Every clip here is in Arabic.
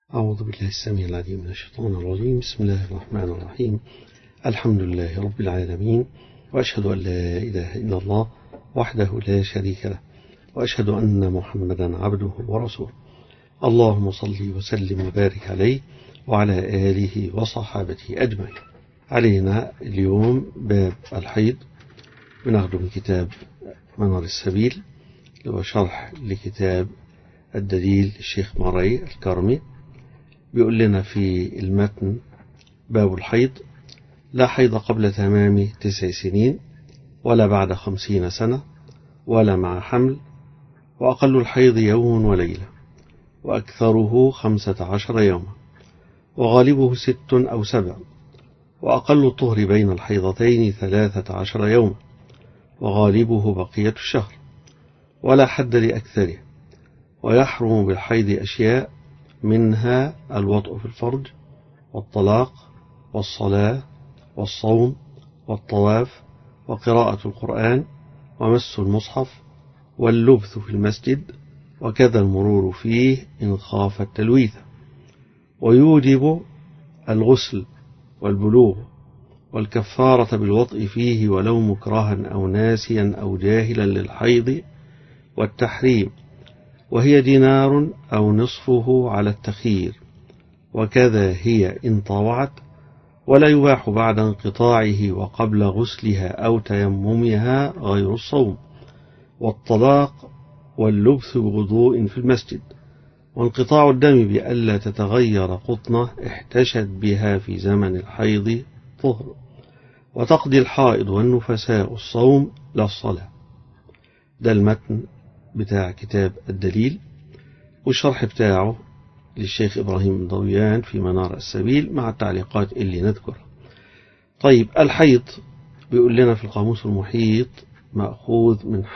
أعوذ بالله السميع العليم من الشيطان الرجيم. بسم الله الرحمن الرحيم. الحمد لله رب العالمين، وأشهد أن لا إله إلا الله وحده لا شريك له، وأشهد أن محمدا عبده ورسوله. اللهم صل وسلم وبارك عليه وعلى آله وصحابته أجمعين. علينا اليوم باب الحيض، وناخذ من كتاب منار السبيل اللي هو شرح لكتاب الدليل الشيخ مري الكرمي. بيقول لنا في المتن: باب الحيض: لا حيض قبل تمام 9 سنين، ولا بعد 50 سنة، ولا مع حمل، وأقل الحيض يوم وليلة، وأكثره 15 يوما، وغالبه 6 أو 7، وأقل الطهر بين الحيضتين 13 يوما، وغالبه بقية الشهر، ولا حد لأكثره. ويحرم بالحيض أشياء، منها الوطء في الفرج، والطلاق، والصلاة، والصوم، والطواف، وقراءة القرآن، ومس المصحف، واللبث في المسجد، وكذا المرور فيه إن خاف التلويث. ويوجب الغسل والبلوغ والكفارة بالوطء فيه ولو مكرها أو ناسيا أو جاهلا للحيض والتحريم، وهي دينار أو نصفه على التخيير، وكذا هي إن طوعت. ولا يباح بعد انقطاعه وقبل غسلها أو تيممها غير الصوم، والطلاق، واللبث بوضوء في المسجد، وانقطاع الدم بألا تتغير قطنة احتشت بها في زمن الحيض طهر، وتقضي الحائض والنفساء الصوم لا الصلاة. ده المتن بتاع كتاب الدليل، والشرح بتاعه للشيخ إبراهيم بن ضويان في منار السبيل مع التعليقات اللي نذكرها. طيب، الحيض بيقول لنا في القاموس المحيط مأخوذ من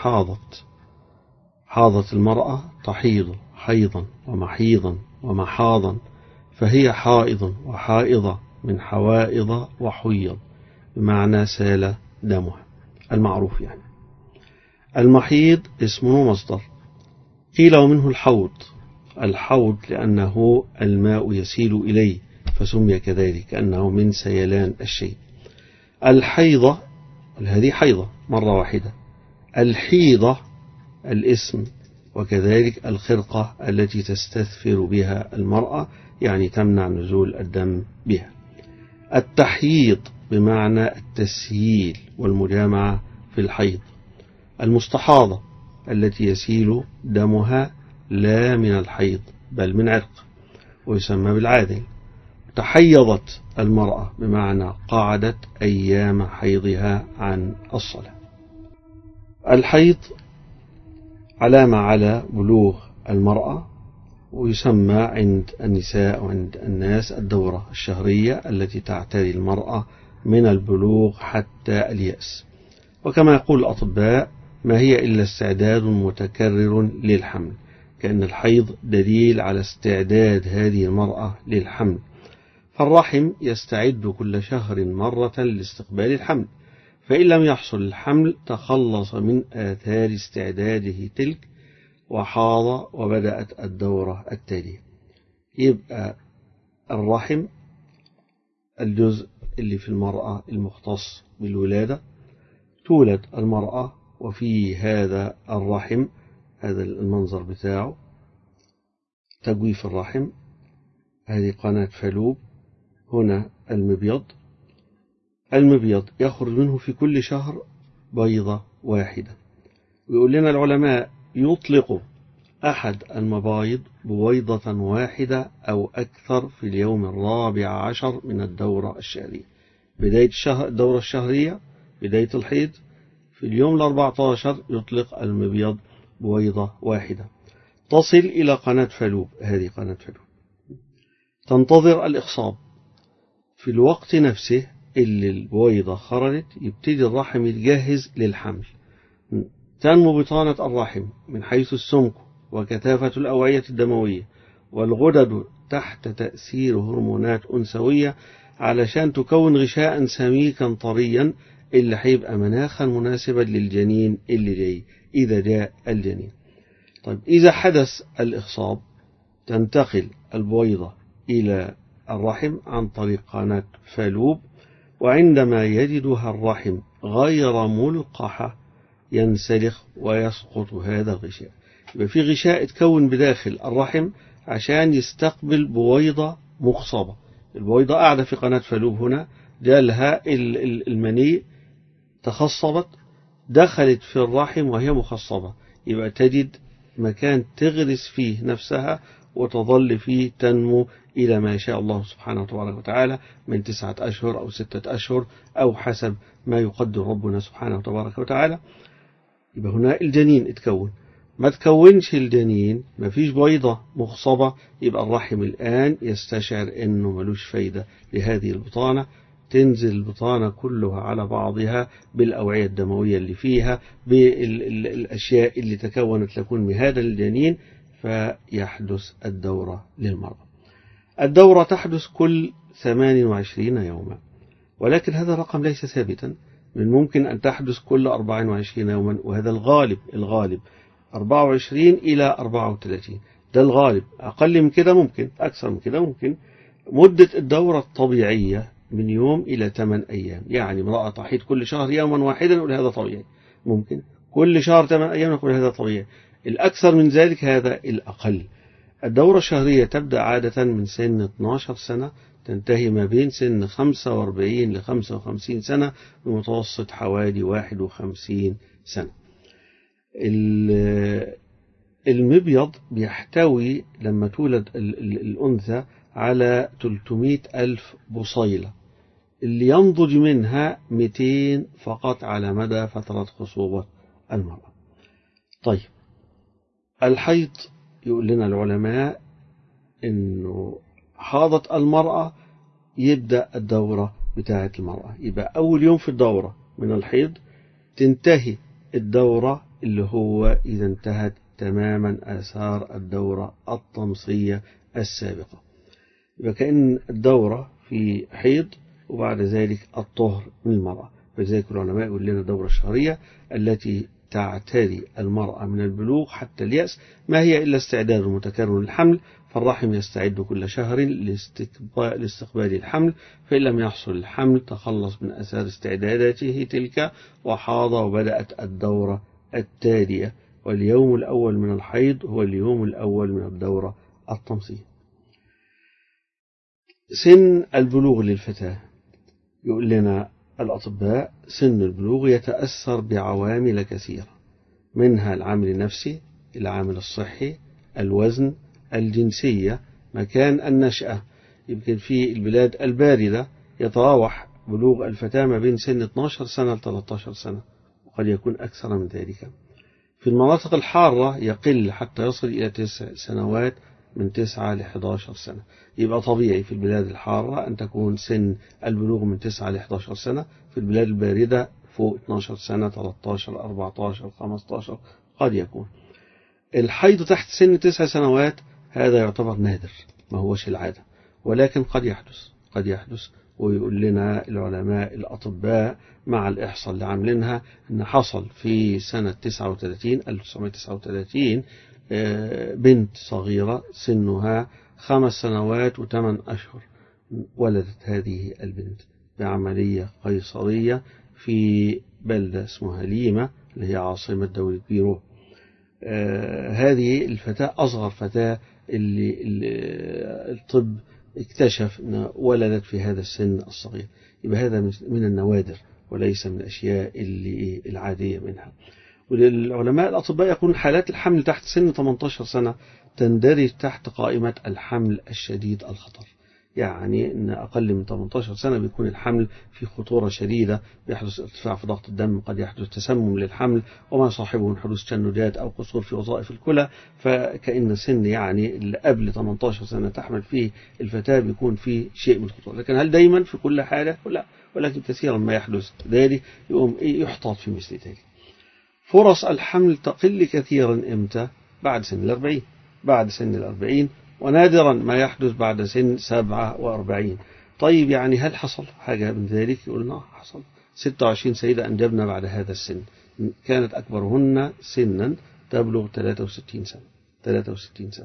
حاضت المرأة تحيض حيضا ومحيضا ومحاضا، فهي حائض وحائضة من حوائض وحيض، بمعنى سال دمها المعروف. يعني المحيض اسم ومصدر. قيل ومنه الحوض لأنه الماء يسيل إليه فسمي كذلك، كأنه من سيلان الشيء. الحيضة، هذه حيضة مرة واحدة. الحيضة الاسم، وكذلك الخرقة التي تستثفر بها المرأة، يعني تمنع نزول الدم بها. التحييض بمعنى التسييل والمجامعة في الحيض. المستحاضة التي يسيل دمها لا من الحيض بل من عرق، ويسمى بالعادل. تحيضت المرأة بمعنى قعدت أيام حيضها عن الصلاة. الحيض علامة على بلوغ المرأة، ويسمى عند النساء وعند الناس الدورة الشهرية التي تعتري المرأة من البلوغ حتى اليأس. وكما يقول الأطباء: ما هي إلا استعداد متكرر للحمل، كأن الحيض دليل على استعداد هذه المرأة للحمل. فالرحم يستعد كل شهر مرة لاستقبال الحمل، فإن لم يحصل الحمل تخلص من آثار استعداده تلك وحاض وبدأت الدورة التالية. يبقى الرحم الجزء اللي في المرأة المختص بالولادة. تولد المرأة، وفي هذا الرحم، هذا المنظر بتاعه تجويف الرحم، هذه قناة فالوب، هنا المبيض يخرج منه في كل شهر بيضة واحدة. ويقول لنا العلماء: يطلق أحد المبايض بويضة واحدة أو أكثر في اليوم 14 من الدورة الشهرية. بداية الدورة الشهرية، بداية الحيض، في اليوم 14 يطلق المبيض بويضة واحدة تصل إلى قناة فالوب. هذه قناة فالوب تنتظر الإخصاب. في الوقت نفسه اللي البويضة خرجت يبتدي الرحم يتجهز للحمل. تنمو بطانة الرحم من حيث السمك وكثافة الأوعية الدموية والغدد تحت تأثير هرمونات أنثوية علشان تكون غشاء سميكا طريا اللي هيبقى مناخا مناسبا للجنين اللي جاي إذا جاء الجنين. طيب، إذا حدث الإخصاب تنتقل البويضة إلى الرحم عن طريق قناة فالوب، وعندما يجدها الرحم غير ملقحة ينسلخ ويسقط هذا الغشاء. يبقى في غشاء اتكون بداخل الرحم عشان يستقبل بويضة مخصبة. البويضة قاعدة في قناة فالوب هنا، جالها المني تخصبت، دخلت في الرحم وهي مخصبة، يبقى تجد مكان تغرس فيه نفسها وتظل فيه تنمو إلى ما شاء الله سبحانه وتعالى من 9 أشهر أو 6 أشهر أو حسب ما يقدر ربنا سبحانه وتعالى. يبقى هنا الجنين اتكون. ما تكونش الجنين، ما فيش بيضة مخصبة، يبقى الرحم الآن يستشعر أنه ملوش فايدة لهذه البطانة، تنزل البطانة كلها على بعضها بالأوعية الدموية اللي فيها، بالأشياء اللي تكونت لكون مهادا للجنين، فيحدث الدورة للمرأة. الدورة تحدث كل 28 يوما، ولكن هذا الرقم ليس ثابتا، من ممكن أن تحدث كل 24 يوما، وهذا الغالب 24 إلى 34، ده الغالب. أقل من كده ممكن، أكثر من كده ممكن. مدة الدورة الطبيعية من يوم إلى 8 أيام، يعني امرأة تحيض كل شهر يوما واحدا نقول هذا طبيعي، ممكن كل شهر 8 أيام نقول هذا طبيعي. الأكثر من ذلك هذا الأقل. الدورة الشهرية تبدأ عادة من سن 12 سنة، تنتهي ما بين سن 45 ل 55 سنة، بمتوسط حوالي 51 سنة. المبيض بيحتوي لما تولد الأنثى على 300 ألف بصيلة، اللي ينضج منها 200 فقط على مدى فترة خصوبة المرأة. طيب، الحيض يقول لنا العلماء إنه حاضت المرأة يبدأ الدورة بتاعة المرأة، يبقى أول يوم في الدورة من الحيض تنتهي الدورة، اللي هو إذا انتهت تماما آثار الدورة الطمسية السابقة. يبقى كأن الدورة في حيض وبعد ذلك الطهر من المرأة. فلذلك العلماء يقول لنا الدورة الشهرية التي تعتري المرأة من البلوغ حتى اليأس ما هي إلا استعداد متكرر للحمل، فالرحم يستعد كل شهر لاستقبال الحمل، فإن لم يحصل الحمل تخلص من أثار استعداداته تلك وحاض وبدأت الدورة التالية، واليوم الأول من الحيض هو اليوم الأول من الدورة الطمسية. سن البلوغ للفتاة يقول لنا الأطباء سن البلوغ يتأثر بعوامل كثيرة، منها العامل النفسي، العامل الصحي، الوزن، الجنسية، مكان النشأة. يمكن في البلاد الباردة يتراوح بلوغ الفتاة ما بين سن 12 سنة ل 13 سنة، وقد يكون أكثر من ذلك. في المناطق الحارة يقل حتى يصل إلى 9 سنوات، من 9 ل 11 سنة. يبقى طبيعي في البلاد الحارة أن تكون سن البلوغ من 9 ل 11 سنة، في البلاد الباردة فوق 12 سنة، 13 14 15 قد يكون. الحيض تحت سن 9 سنوات هذا يعتبر نادر، ما هوش العادة، ولكن قد يحدث. ويقول لنا العلماء الأطباء مع الإحصاء اللي عاملينها أن حصل في سنة 1939 بنت صغيرة سنها 5 سنوات و8 أشهر، ولدت هذه البنت بعملية قيصرية في بلدة اسمها ليما اللي هي عاصمة دولة بيرو. هذه الفتاة أصغر فتاة اللي الطب اكتشف أن ولدت في هذا السن الصغير. يبقى هذا من النوادر وليس من الأشياء اللي العادية منها. والعلماء الأطباء يقولون حالات الحمل تحت سن 18 سنة تندرج تحت قائمة الحمل الشديد الخطر، يعني أن أقل من 18 سنة بيكون الحمل في خطورة شديدة، بيحدث ارتفاع في ضغط الدم، قد يحدث تسمم للحمل وما صاحبه من حدوث تشنجات أو قصور في وظائف الكلى. فكأن سن يعني اللي قبل 18 سنة تحمل فيه الفتاة بيكون فيه شيء من الخطورة. لكن هل دايما في كل حالة؟ لا، ولكن كثيرا ما يحدث ذلك يقوم يحتاط في مثل ذلك. فرص الحمل تقل كثيرا إمتى؟ بعد سن 40 ونادرا ما يحدث بعد سن 47. طيب يعني هل حصل حاجة من ذلك؟ يقولنا حصل. 26 سيدة أنجبنا بعد هذا السن، كانت أكبرهن سنا تبلغ 63 سنة.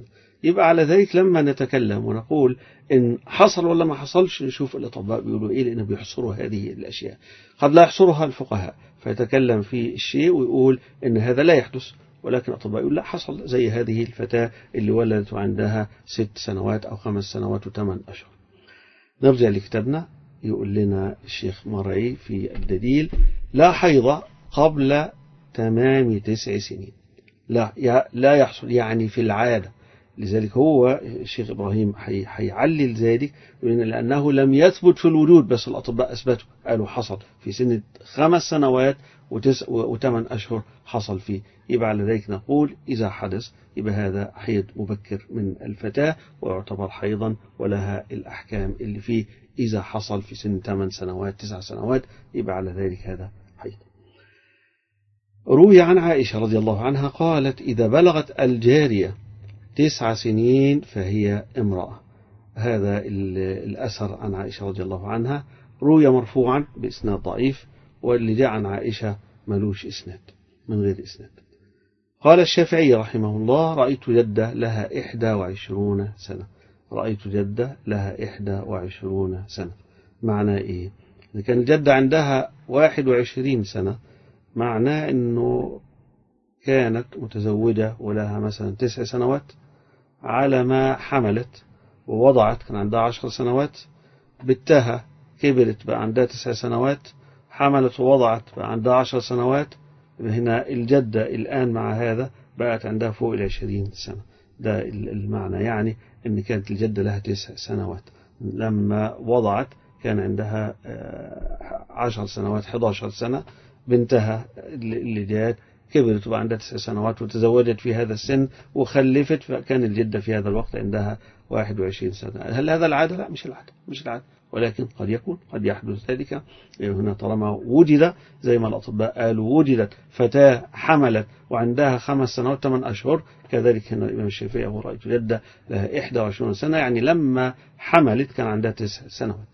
يبقى على ذلك لما نتكلم ونقول إن حصل ولا ما حصلش نشوف الأطباء بيقولوا إيه، لأنه بيحصروا هذه الأشياء. قد لا يحصرها الفقهاء فيتكلم في الشيء ويقول إن هذا لا يحدث، ولكن الأطباء يقول لا حصل، زي هذه الفتاة اللي ولدت عندها 6 سنوات أو 5 سنوات و8 أشهر. نرجع لكتابنا، يقول لنا الشيخ مرعي في الدليل: لا حيض قبل تمام 9 سنين. لا يحصل يعني في العادة. لذلك هو الشيخ إبراهيم حيعلل ذلك لأنه لم يثبت في الوجود، بس الأطباء أثبتوا، قالوا حصل في سن 5 سنوات و8 أشهر حصل فيه. يبقى على ذلك نقول إذا حدث يبقى هذا حيض مبكر من الفتاة ويعتبر حيضا ولها الأحكام اللي فيه. إذا حصل في سن 8 سنوات 9 سنوات يبقى على ذلك هذا حيض. روي عن عائشة رضي الله عنها قالت: إذا بلغت الجارية 9 سنين فهي امرأة. هذا الأثر عن عائشة رضي الله عنها روي مرفوعا بإسناد ضعيف، واللي جاء عن عائشة ملوش إسناد، من غير إسناد. قال الشافعي رحمه الله: رأيت جدة لها 21 سنة. رأيت جدة لها 21 سنة. معناه إيه؟ إذا كان الجدة عندها 21 سنة معناه أنه كانت متزوجة ولها مثلا 9 سنوات، على ما حملت ووضعت كان عندها 10 سنوات، بنتها كبرت بقى عندها 9 سنوات، حملت ووضعت بقى عندها 10 سنوات. هنا الجدة الآن مع هذا بقت عندها فوق 20 سنة. ده المعنى، يعني أن كانت الجدة لها 9 سنوات، لما وضعت كان عندها 10 سنوات 11 سنة. بنتها اللي جات كبرت وبقى عندها 9 سنوات وتزوجت في هذا السن وخلفت، فكان الجدة في هذا الوقت عندها 21 سنة. هل هذا العادة؟ لا، مش العادة، ولكن قد يكون، قد يحدث ذلك هنا طالما وجد زي ما الأطباء قالوا وجدت فتاة حملت وعندها 5 سنوات 8 أشهر. كذلك هنا الإمام الشافعي أبو رأيت جدة لها 21 سنة، يعني لما حملت كان عندها 9 سنوات.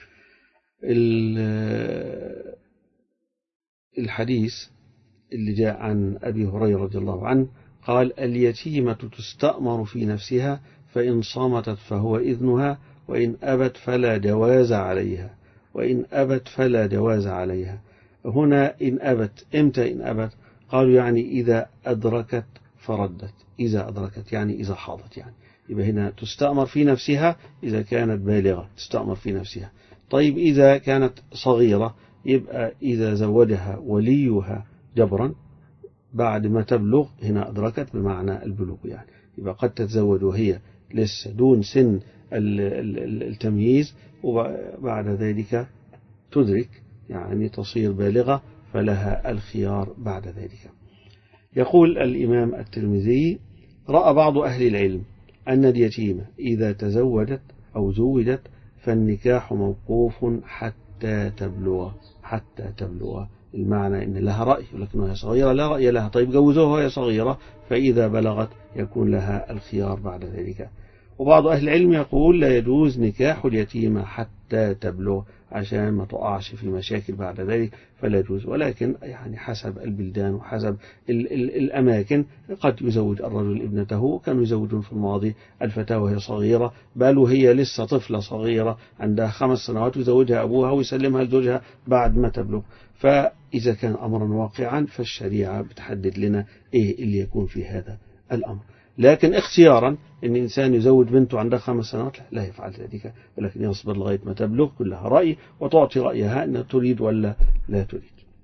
الحديث اللي جاء عن أبي هريرة رضي الله عنه قال: اليتيمة تستأمر في نفسها، فإن صامتت فهو إذنها، وإن أبت فلا جواز عليها. وإن أبت فلا جواز عليها. هنا إن أبت، إمتى إن أبت؟ قالوا يعني إذا أدركت فردت. إذا أدركت يعني إذا حاضت، يعني يبقى هنا تستأمر في نفسها إذا كانت بالغة، تستأمر في نفسها. طيب إذا كانت صغيرة يبقى إذا زوجها وليها جبرا بعد ما تبلغ، هنا أدركت بمعنى البلوغ، يعني يبقى قد تتزوج وهي لسه دون سن التمييز، وبعد ذلك تدرك يعني تصير بالغة فلها الخيار بعد ذلك. يقول الإمام الترمذي: رأى بعض أهل العلم أن اليتيمة إذا تزوجت أو زوجت فالنكاح موقوف حتى تبلغ. المعنى إن لها رأي ولكنها صغيرة لا رأي لها. طيب جوزوها وهي صغيرة، فإذا بلغت يكون لها الخيار بعد ذلك. وبعض أهل العلم يقول لا يجوز نكاح اليتيمة حتى تبلغ عشان ما تقعش في مشاكل بعد ذلك، فلا يجوز. ولكن يعني حسب البلدان وحسب الأماكن قد يزوج الرجل ابنته، كانوا يزوجون في الماضي الفتاة وهي صغيرة، بل وهي لسه طفلة صغيرة عندها 5 سنوات ويزوجها أبوها ويسلمها لزوجها بعد ما تبلغ. فإذا كان أمرا واقعا فالشريعة بتحدد لنا إيه اللي يكون في هذا الأمر. لكن اختيارا ان انسان يزوج بنته عندها 5 سنوات لا يفعل ذلك، ولكن يصبر لغايه ما تبلغ، كلها راي وتعطي رايها انها تريد ولا لا تريد.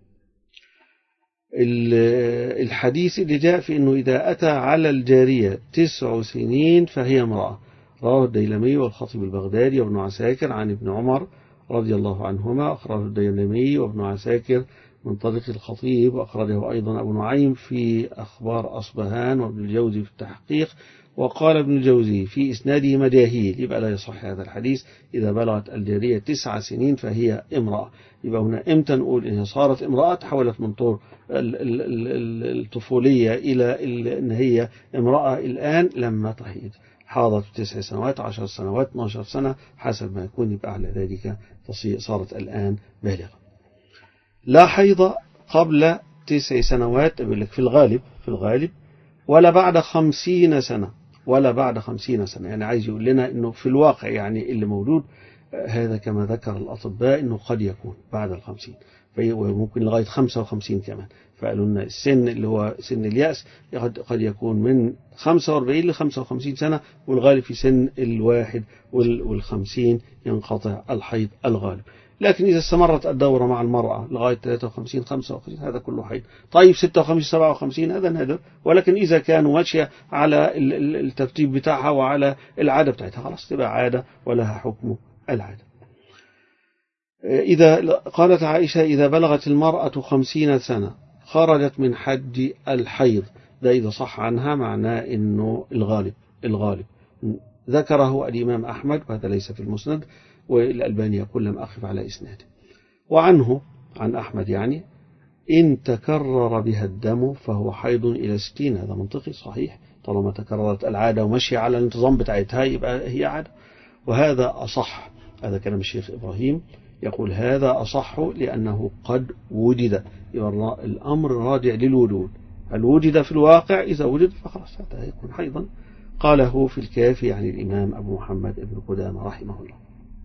الحديث اللي جاء في انه اذا اتى على الجاريه 9 سنين فهي امراه، رواه الديلمي والخطيب البغدادي وابن عساكر عن ابن عمر رضي الله عنهما، اخرجه الديلمي وابن عساكر من طريق الخطيب، وأخرجه أيضا أبو نعيم في أخبار أصبهان وابن الجوزي في التحقيق. وقال ابن الجوزي في إسناده مجاهيل، يبقى لا يصح هذا الحديث. إذا بلغت الجارية 9 سنين فهي امرأة. يبقى هنا إمتى نقول إنها صارت امرأة؟ تحولت من طور الطفولية إلى إن هي امرأة الآن لما تحيض، حاضت 9 سنوات 10 سنوات 12 سنة حسب ما يكون، يبقى على ذلك صارت الآن بالغة. لا حيض قبل 9 سنوات في الغالب، ولا بعد 50 سنة. ولا بعد 50 سنة. يعني عايز يقول لنا أنه في الواقع يعني اللي موجود هذا كما ذكر الأطباء أنه قد يكون بعد 50 وممكن لغاية 55 كمان. فقالوا لنا السن اللي هو سن اليأس قد يكون من 45 ل 55 سنة، والغالب في سن 51 ينقطع الحيض الغالب. لكن إذا استمرت الدورة مع المرأة لغاية 53 55 هذا كله حيض. طيب 56 57 هذا نادر، ولكن إذا كانوا ماشية على الترتيب بتاعها وعلى العادة بتاعتها خلاص تبقى عادة ولها حكم العادة. إذا قالت عائشة إذا بلغت المرأة 50 سنة خرجت من حد الحيض، ده إذا صح عنها معناه إنه الغالب ذكره الإمام أحمد وهذا ليس في المسند، والألباني يقول لم أخف على إسناده. وعنه عن أحمد يعني إن تكرر بها الدم فهو حيض إلى 60، هذا منطقي صحيح، طالما تكررت العادة ومشي على الانتظام بتاعتها يبقى هي عادة، وهذا أصح. هذا كلام الشيخ إبراهيم يقول هذا أصح لأنه قد وجد، الأمر راجع للوجود، هل وجد في الواقع؟ إذا وجد فخلاص هذا يكون حيضا. قاله في الكافي يعني الإمام أبو محمد ابن قدامة رحمه الله.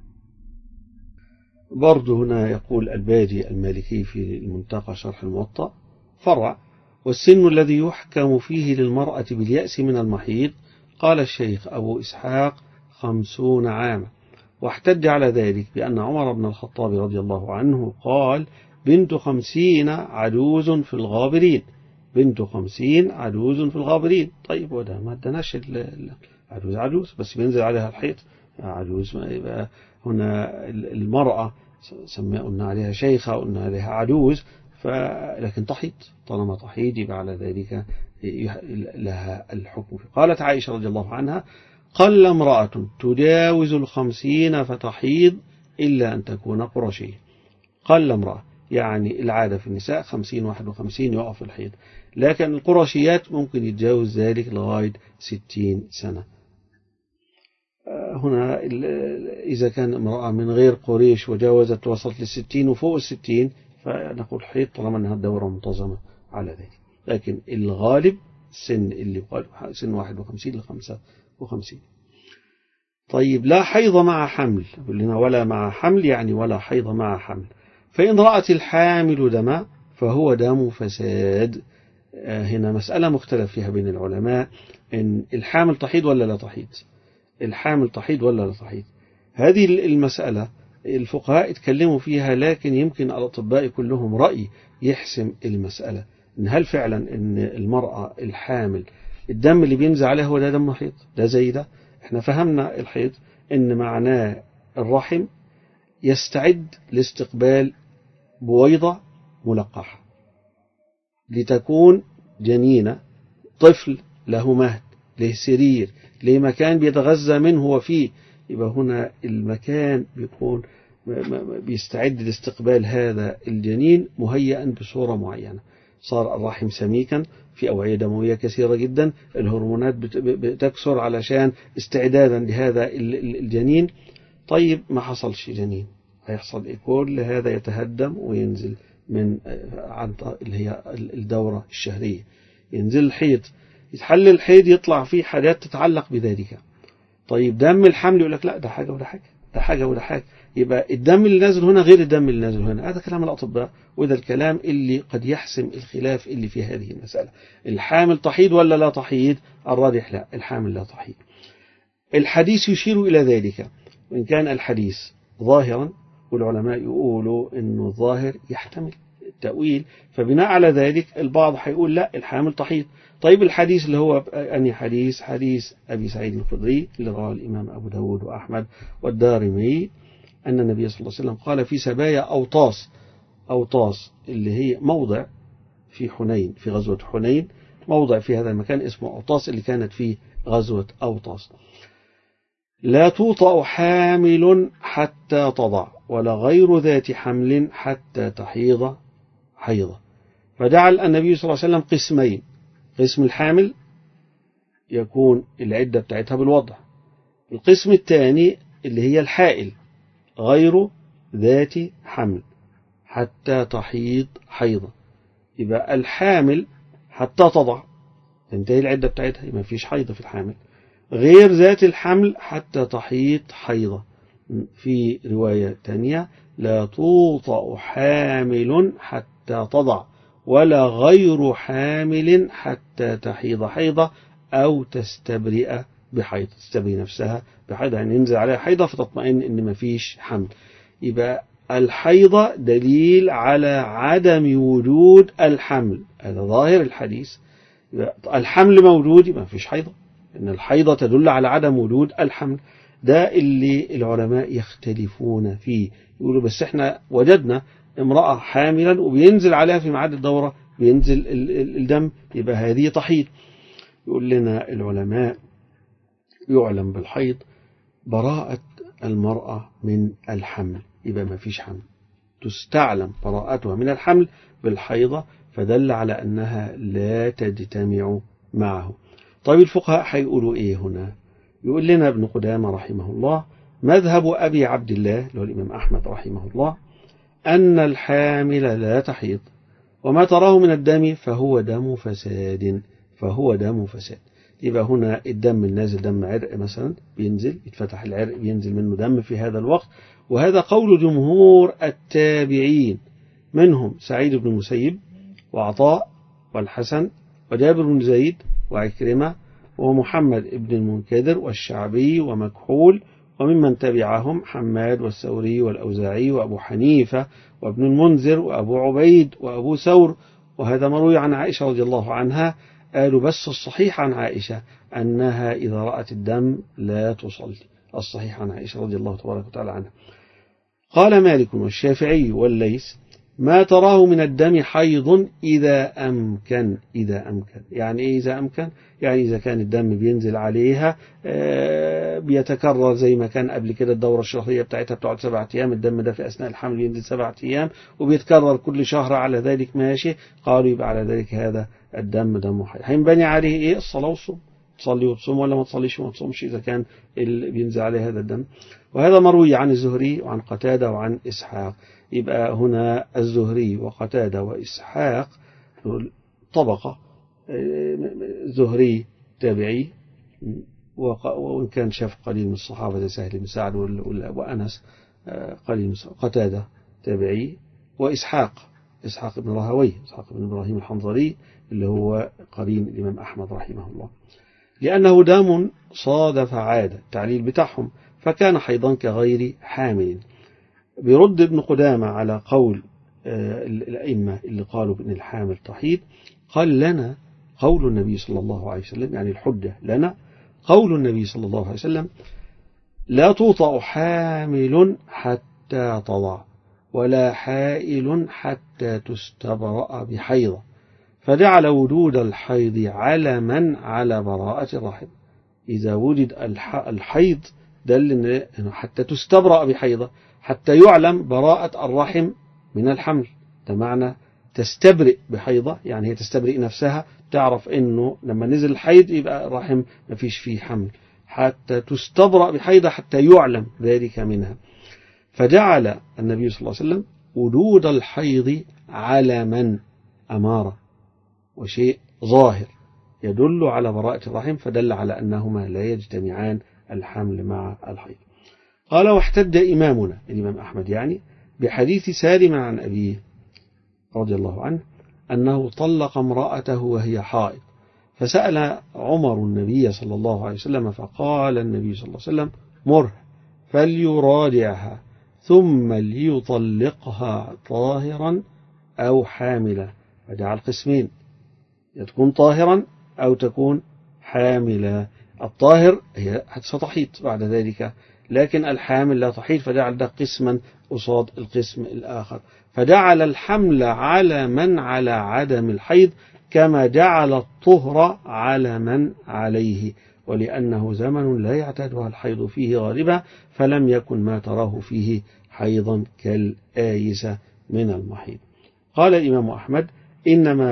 برضه هنا يقول الباجي المالكي في المنتقى شرح الموطأ فرع: والسن الذي يحكم فيه للمرأة باليأس من المحيض قال الشيخ أبو إسحاق 50 عاما، واحتج على ذلك بأن عمر بن الخطاب رضي الله عنه قال بنت 50 عجوز في الغابرين، بنت 50 عجوز في الغابرين. طيب وده ما ادناش عجوز بس بينزل عليها الحيض عجوز، ما يبقى هنا المرأة قلنا عليها شيخة قلنا عليها عجوز، لكن تحيض، طالما تحيض يبقى على ذلك لها الحكم. قالت عائشة رضي الله عنها قل امرأة تجاوز 50 فتحيض إلا أن تكون قرشية. قل امرأة يعني العادة في النساء 50 51 يقف الحيض، لكن القرشيات ممكن يتجاوز ذلك لغاية 60 سنة. هنا إذا كان امرأة من غير قريش وجاوزت وصلت ل60 وفوق 60 فنقول حيض طالما أنها الدورة منتظمة على ذلك، لكن الغالب السن اللي قال سن 51 ل 55. طيب لا حيض مع حمل، لنا ولا مع حمل يعني ولا حيض مع حمل. فإن رأت الحامل دما فهو دم فساد. هنا مسألة مختلف فيها بين العلماء، إن الحامل تحيض ولا لا تحيض، الحامل تحيض ولا لا تحيض. هذه المسألة الفقهاء اتكلموا فيها، لكن يمكن الأطباء كلهم رأي يحسم المسألة، إن هل فعلا إن المرأة الحامل الدم اللي بينزل عليها هو ده دم حيض، ده زي ده. احنا فهمنا الحيض إن معناه الرحم يستعد لاستقبال بويضة ملقحة لتكون جنينة، طفل له مهد، له سرير، له مكان بيتغذى منه وفيه، يبقى هنا المكان بيكون بيستعد لاستقبال هذا الجنين مهيئا بصورة معينة. صار الرحم سميكا، في أوعية دموية كثيرة جدا، الهرمونات بتكسر علشان استعدادا لهذا الجنين. طيب ما حصلش جنين، هيحصل إيه؟ كل هذا يتهدم وينزل من عن اللي هي الدورة الشهرية، ينزل الحيض، يتحل الحيض يطلع فيه حاجات تتعلق بذلك. طيب دم الحمل يقول لك لا ده حاجة وده حاجة، ده حاجة وده حاجة، يبقى الدم اللي نازل هنا غير الدم اللي نازل هنا. هذا كلام الأطباء، وده الكلام اللي قد يحسم الخلاف اللي في هذه المسألة. الحامل تحيض ولا لا تحيض؟ الراجح لا، الحامل لا تحيض. الحديث يشير إلى ذلك، وإن كان الحديث ظاهرا والعلماء يقولوا إنه الظاهر يحتمل التأويل، فبناء على ذلك البعض هيقول لا الحامل تحيض. طيب الحديث اللي هو أني حديث أبي سعيد الخدري اللي رواه الإمام أبو داود وأحمد والدارمي أن النبي صلى الله عليه وسلم قال في سبايا أوطاس اللي هي موضع في حنين، في غزوة حنين، موضع في هذا المكان اسمه أوطاس اللي كانت فيه غزوة أوطاس: لا توطأ حامل حتى تضع ولا غير ذات حمل حتى تحيض حيضة. فجعل النبي صلى الله عليه وسلم قسمين: قسم الحامل يكون العدة بتاعتها بالوضع، القسم الثاني اللي هي الحائل غير ذات حمل حتى تحيض حيضة. يبقى الحامل حتى تضع تنتهي العدة بتاعتها، ما فيش حيضة في الحامل. غير ذات الحمل حتى تحيض حيضة. في رواية تانية لا توطأ حامل حتى تضع ولا غير حامل حتى تحيض حيضة أو تستبرئ بحيض، تستبرئ نفسها بحيض، يعني ينزل عليها حيضة فتطمئن إن مفيش حمل. يبقى الحيضة دليل على عدم وجود الحمل، هذا ظاهر الحديث. الحمل موجود يبقى مفيش حيضة، إن الحيضة تدل على عدم وجود الحمل. ده اللي العلماء يختلفون فيه، يقولوا بس احنا وجدنا امرأة حاملا وبينزل عليها في ميعاد الدورة بينزل الدم، يبقى هذه تحيض. يقول لنا العلماء يعلم بالحيض براءة المرأة من الحمل، يبقى ما فيش حمل، تستعلم براءتها من الحمل بالحيضة، فدل على أنها لا تجتمع معه. طيب الفقهاء هيقولوا إيه هنا؟ يقول لنا ابن قدامة رحمه الله مذهب أبي عبد الله اللي هو الإمام أحمد رحمه الله أن الحامل لا تحيض، وما تراه من الدم فهو دم فساد، فهو دم فساد. يبقى هنا الدم النازل دم عرق مثلا بينزل، يتفتح العرق بينزل منه دم في هذا الوقت، وهذا قول جمهور التابعين منهم سعيد بن المسيب وعطاء والحسن وجابر بن زيد وعكرمة ومحمد بن المنكدر والشعبي ومكحول، وممن تبعهم حماد والثوري والأوزاعي وأبو حنيفة وابن المنذر وأبو عبيد وأبو ثور. وهذا مروي عن عائشة رضي الله عنها، قالوا بس الصحيح عن عائشة أنها إذا رأت الدم لا تصلي، الصحيح عن عائشة رضي الله تبارك وتعالى عنها. قال مالك والشافعي والليث ما تراه من الدم حيض إذا أمكن. إذا أمكن يعني إيه؟ إذا أمكن يعني إذا كان الدم بينزل عليها بيتكرر زي ما كان قبل كده، الدورة الشهرية بتاعتها بتقعد 7 أيام، الدم ده في أثناء الحمل ينزل 7 أيام وبيتكرر كل شهر على ذلك ماشي، قالوا يبقى على ذلك هذا الدم دم حيض. هينبني عليه إيه؟ الصلاة والصوم، تصلي وتصوم ولا ما تصليش وما تصومش إذا كان بينزل عليه هذا الدم. وهذا مروي عن الزهري وعن قتادة وعن إسحاق. يبقى هنا الزهري وقتادة وإسحاق طبقة، الزهري تابعي وإن كان شاف قليل من الصحابة زي سهل بن سعد وأنس قليل من قتادة تابعي، وإسحاق بن راهويه، إسحاق بن إبراهيم الحنظلي اللي هو قرين الإمام أحمد رحمه الله، لأنه دم صادف عادة التعليل بتاعهم فكان حيضا كغير حامل. بيرد ابن قدامة على قول الأئمة اللي قالوا بأن الحامل تحيض، قال لنا قول النبي صلى الله عليه وسلم، يعني الحجة لنا قول النبي صلى الله عليه وسلم لا توطأ حامل حتى تضع ولا حائل حتى تستبرأ بحيضة، فجعل وجود الحيض علما على براءة الرحم. إذا وجد الحيض دل حتى تستبرأ بحيضة، حتى يعلم براءة الرحم من الحمل، ده معنى تستبرئ بحيضة، يعني هي تستبرئ نفسها، تعرف انه لما نزل الحيض يبقى الرحم ما فيش فيه حمل، حتى تستبرأ بحيضة حتى يعلم ذلك منها. فجعل النبي صلى الله عليه وسلم وجود الحيض علما، أمارة وشيء ظاهر يدل على براءة الرحم، فدل على أنهما لا يجتمعان الحمل مع الحيض. قال واحتج إمامنا الإمام أحمد يعني بحديث سالم عن أبيه رضي الله عنه أنه طلق امرأته وهي حائض، فسأل عمر النبي صلى الله عليه وسلم فقال النبي صلى الله عليه وسلم مره فليراجعها ثم ليطلقها طاهرا أو حاملا، فجعل قسمين، تكون طاهرا أو تكون حاملا. الطاهر هي ستحيض بعد ذلك، لكن الحامل لا تحيض، فجعل ده قسما قصاد القسم الآخر، فجعل الحمل على من على عدم الحيض كما جعل الطهر على من عليه، ولأنه زمن لا يعتادها الحيض فيه غالبا، فلم يكن ما تراه فيه حيضا كالآيسة من المحيض. قال الإمام أحمد إنما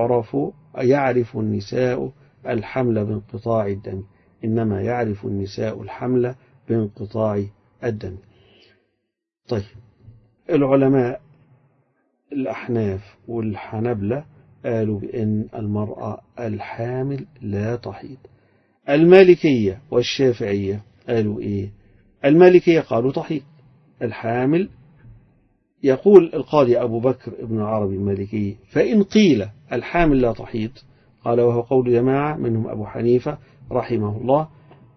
يعرف النساء الحمل بانقطاع الدم، إنما يعرف النساء الحمل بانقطاع الدم. طيب العلماء الأحناف والحنبلة قالوا بأن المرأة الحامل لا تحيض، المالكية والشافعية قالوا إيه؟ المالكية قالوا تحيض الحامل. يقول القاضي أبو بكر ابن عربي المالكي: فإن قيل الحامل لا تحيض، قال وهو قول جماعة منهم أبو حنيفة رحمه الله،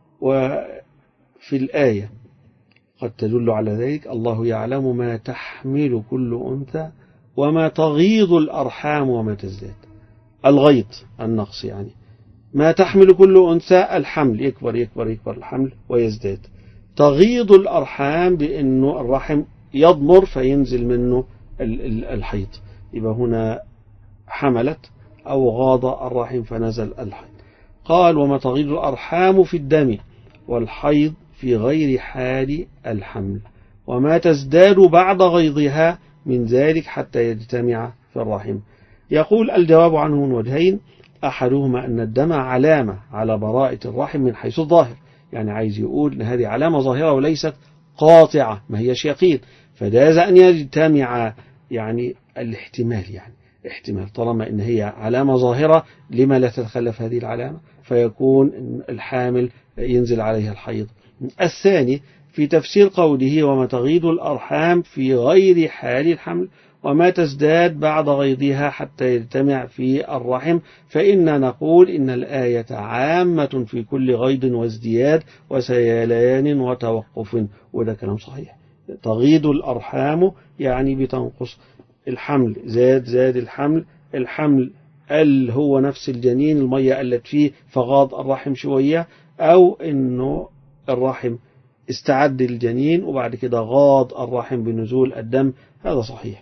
وفي الآية قد تدل على ذلك: الله يعلم ما تحمل كل أنثى وما تغيض الأرحام وما تزداد. الغيض النقص، يعني ما تحمل كل أنثى الحمل، يكبر يكبر يكبر الحمل ويزداد. تغيض الأرحام بأنه الرحم يضمر فينزل منه الحيض، يبقى هنا حملت أو غاض الرحم فنزل الحيض. قال: وما تغيض الأرحام في الدم والحيض في غير حال الحمل، وما تزداد بعد غيضها من ذلك حتى يجتمع في الرحم. يقول: الجواب عنه من وجهين: أحدهما أن الدم علامة على براءة الرحم من حيث الظاهر، يعني عايز يقول أن هذه علامة ظاهرة وليست قاطعة، ما هيش يقين، فجاز أن يجتمع، يعني الاحتمال، يعني احتمال طالما أن هي علامة ظاهرة لما لا تتخلف هذه العلامة، فيكون الحامل ينزل عليها الحيض. الثاني في تفسير قوله: وما تغيض الأرحام في غير حال الحمل وما تزداد بعد غيضها حتى يجتمع في الرحم، فإن نقول إن الآية عامة في كل غيض وازدياد وسيلان وتوقف، وده كلام صحيح. تغيض الأرحام يعني بتنقص الحمل، زاد الحمل هو نفس الجنين المية قلت فيه فغاض الرحم شوية، أو إنه الرحم استعد الجنين وبعد كده غاض الرحم بنزول الدم، هذا صحيح.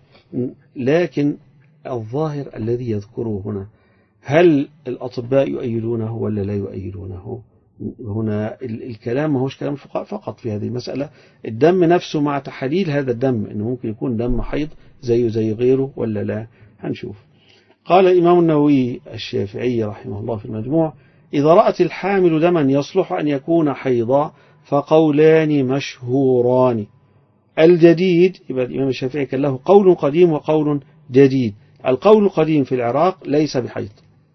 لكن الظاهر الذي يذكره هنا، هل الأطباء يؤيدونه ولا لا يؤيدونه؟ هنا الكلام ما هوش كلام فقط في هذه المسألة. الدم نفسه مع تحاليل هذا الدم إنه ممكن يكون دم حيض زيه زي غيره ولا لا، هنشوف. قال الإمام النووي الشافعي رحمه الله في المجموع: إذا رأت الحامل دما يصلح أن يكون حيضا فقولان مشهوران. الجديد، يبقى الإمام الشافعي كان له قول قديم وقول جديد. القول القديم في العراق ليس بحيض،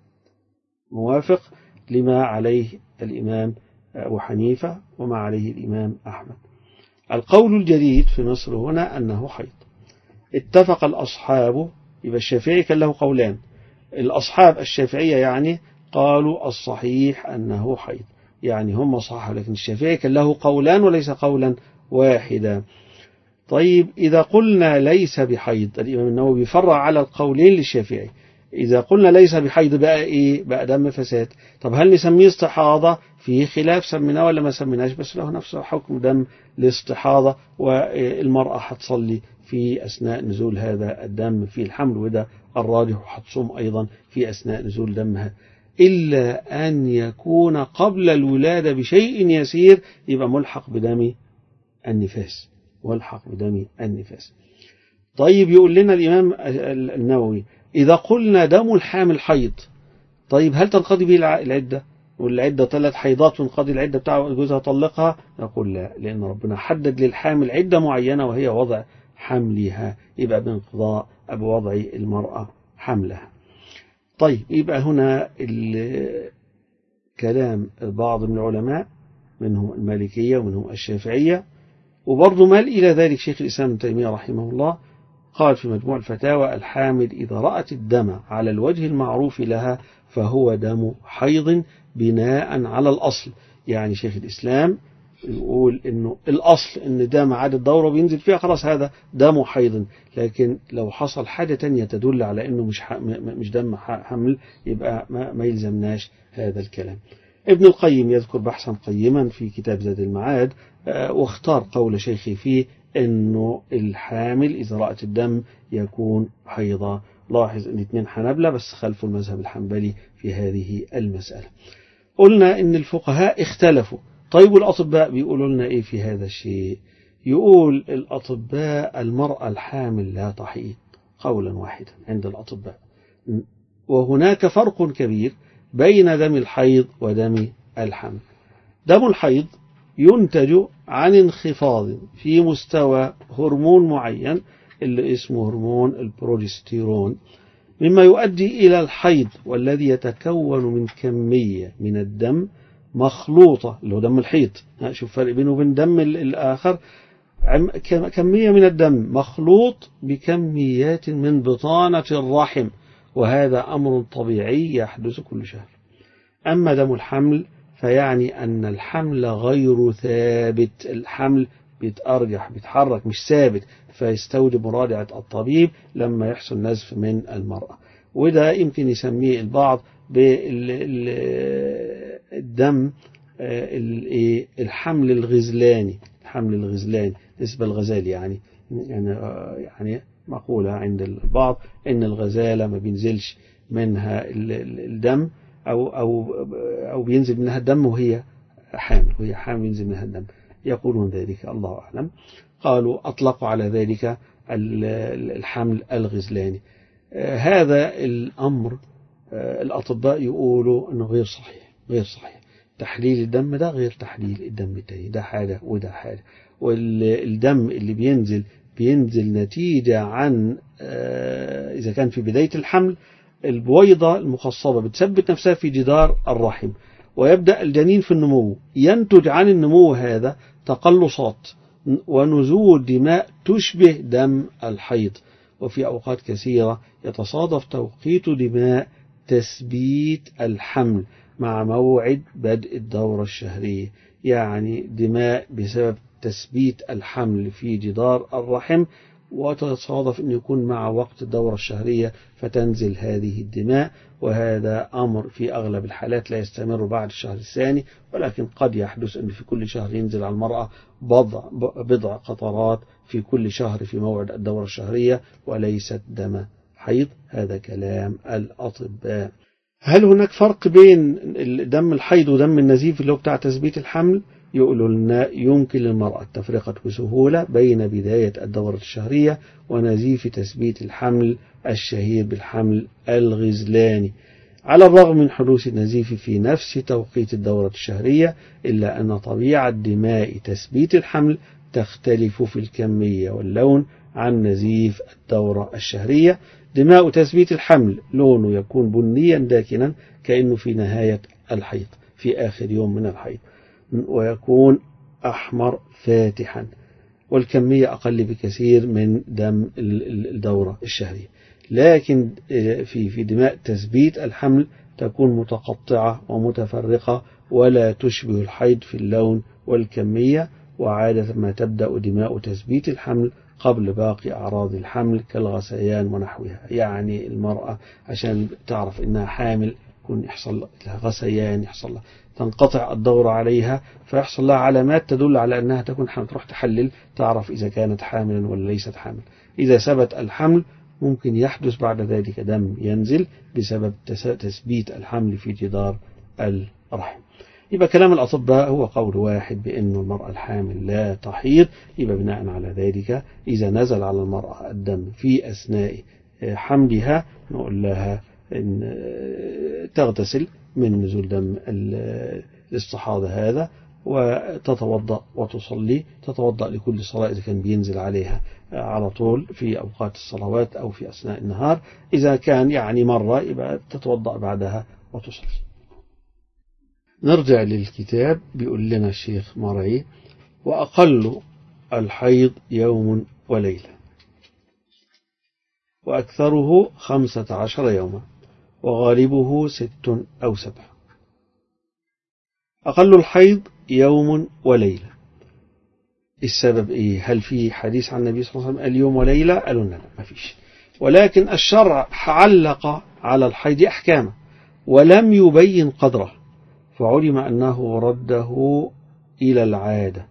موافق لما عليه الإمام أبو حنيفة وما عليه الإمام أحمد. القول الجديد في مصر هنا أنه حيض. اتفق الأصحاب، يبقى الشافعي كان له قولان، الأصحاب الشافعية يعني قالوا الصحيح أنه حيض، يعني هم صح، لكن الشافعي كان له قولان وليس قولا واحدا. طيب إذا قلنا ليس بحيض، الإمام النووي بيفرع على القولين للشافعي. إذا قلنا ليس بحيض بقى إيه؟ بقى دم فساد. طب هل نسميه استحاضة؟ فيه خلاف، سميناه ولا ما سميناش، بس له نفس حكم دم الاستحاضة، والمرأة هتصلي في أثناء نزول هذا الدم في الحمل، وده الراجح، وهتصوم أيضا في أثناء نزول دمها، إلا أن يكون قبل الولادة بشيء يسير، يبقى ملحق بدم النفاس، ملحق بدم النفاس. طيب يقول لنا الإمام النووي: إذا قلنا دم الحامل حيض، طيب هل تنقضي به العدة؟ والعدة 3 حيضات تنقضي العدة بتاع جوزها طلقها؟ نقول لا، لأن ربنا حدد للحامل عدة معينة وهي وضع حملها، يبقى بانقضاء بوضع المرأة حملها. طيب يبقى هنا كلام بعض من العلماء منهم المالكية ومنهم الشافعية، وبرضه مال إلى ذلك شيخ الإسلام ابن تيمية رحمه الله، قال في مجموع الفتاوى: الحامل إذا رأت الدم على الوجه المعروف لها فهو دم حيض بناء على الأصل. يعني شيخ الإسلام يقول إنه الأصل إن دم عادة الدورة بينزل فيها، خلاص هذا دم حيض، لكن لو حصل حاجة تانية تدل على إنه مش دم حمل، يبقى ما يلزمناش هذا الكلام. ابن القيم يذكر بحثا قيما في كتاب زاد المعاد، واختار قول شيخي فيه إنه الحامل إذا رأت الدم يكون حيضا. لاحظ إن 2 حنبلة بس خلفوا المذهب الحنبلي في هذه المسألة. قلنا إن الفقهاء اختلفوا. طيب الأطباء بيقولوا لنا إيه في هذا الشيء؟ يقول الأطباء: المرأة الحامل لا تحيض قولا واحدا عند الأطباء، وهناك فرق كبير بين دم الحيض ودم الحمل. دم الحيض ينتج عن انخفاض في مستوى هرمون معين اللي اسمه هرمون البروجستيرون، مما يؤدي إلى الحيض، والذي يتكون من كمية من الدم مخلوطة اللي هو دم الحيض، شوف فرق بينه وبين دم الآخر، كمية من الدم مخلوط بكميات من بطانة الرحم، وهذا أمر طبيعي يحدث كل شهر. أما دم الحمل فيعني أن الحمل غير ثابت، الحمل بيتأرجح بيتحرك مش ثابت، فيستوجب مراجعة الطبيب لما يحصل نزف من المرأة. وده يمكن يسميه البعض بالدم الحمل الغزلاني، الحمل الغزلاني نسبة الغزال، يعني مقولة عند البعض إن الغزالة ما بينزلش منها الدم أو بينزل منها الدم وهي حامل ينزل منها الدم، يقولون ذلك الله أعلم. قالوا أطلقوا على ذلك الحمل الغزلاني. هذا الأمر الأطباء يقولوا أنه غير صحيح. تحليل الدم ده غير تحليل الدم التاني، ده حاجة وده حاجة. والدم اللي بينزل نتيجة عن إذا كان في بداية الحمل البويضة المخصبة بتثبت نفسها في جدار الرحم، ويبدأ الجنين في النمو، ينتج عن النمو هذا تقلصات ونزول دماء تشبه دم الحيض. وفي أوقات كثيرة يتصادف توقيت دماء تثبيت الحمل مع موعد بدء الدورة الشهرية، يعني دماء بسبب تثبيت الحمل في جدار الرحم، وتصادف أن يكون مع وقت الدورة الشهرية فتنزل هذه الدماء. وهذا أمر في أغلب الحالات لا يستمر بعد الشهر الثاني، ولكن قد يحدث أن في كل شهر ينزل على المرأة بضع قطرات في كل شهر في موعد الدورة الشهرية وليست دم حيض. هذا كلام الأطباء. هل هناك فرق بين دم الحيض ودم النزيف اللي هو بتاع تثبيت الحمل؟ يقولوا لنا يمكن للمرأة التفرقة بسهولة بين بداية الدورة الشهرية ونزيف تثبيت الحمل الشهير بالحمل الغزلاني، على الرغم من حدوث النزيف في نفس توقيت الدورة الشهرية، إلا أن طبيعة دماء تثبيت الحمل تختلف في الكمية واللون عن نزيف الدورة الشهرية. دماء تثبيت الحمل لونه يكون بنيا داكنا كأنه في نهاية الحيض في آخر يوم من الحيض، ويكون أحمر فاتحا، والكمية أقل بكثير من دم الدورة الشهرية. لكن في دماء تثبيت الحمل تكون متقطعة ومتفرقة ولا تشبه الحيض في اللون والكمية، وعادة ما تبدأ دماء تثبيت الحمل قبل باقي أعراض الحمل كالغثيان ونحوها. يعني المرأة عشان تعرف إنها حامل يكون يحصل لها غثيان، يحصل لها تنقطع الدورة عليها، فيحصل لها علامات تدل على أنها تكون حامل، تروح تحلل تعرف إذا كانت حاملا ولا ليست حامل. إذا ثبت الحمل ممكن يحدث بعد ذلك دم ينزل بسبب تثبيت الحمل في جدار الرحم. يبقى كلام الأطباء هو قول واحد بأن المرأة الحامل لا تحيض. يبقى بناء على ذلك إذا نزل على المرأة الدم في أثناء حملها نقول لها إن تغتسل من نزول دم الاستحاضة هذا، وتتوضأ وتصلي، تتوضأ لكل صلاة إذا كان بينزل عليها على طول في أوقات الصلوات أو في أثناء النهار. إذا كان يعني مرة يبقى تتوضأ بعدها وتصلي. نرجع للكتاب. بيقول لنا الشيخ مرعي: وأقل الحيض يوم وليلة، وأكثره 15 يوما، وغالبه 6 أو 7. أقل الحيض يوم وليلة. السبب إيه؟ هل في حديث عن النبي صلى الله عليه وسلم اليوم وليلة؟ قالوا لا ما فيش، ولكن الشرع علق على الحيض أحكامه ولم يبين قدره، فعلم أنه رده إلى العادة.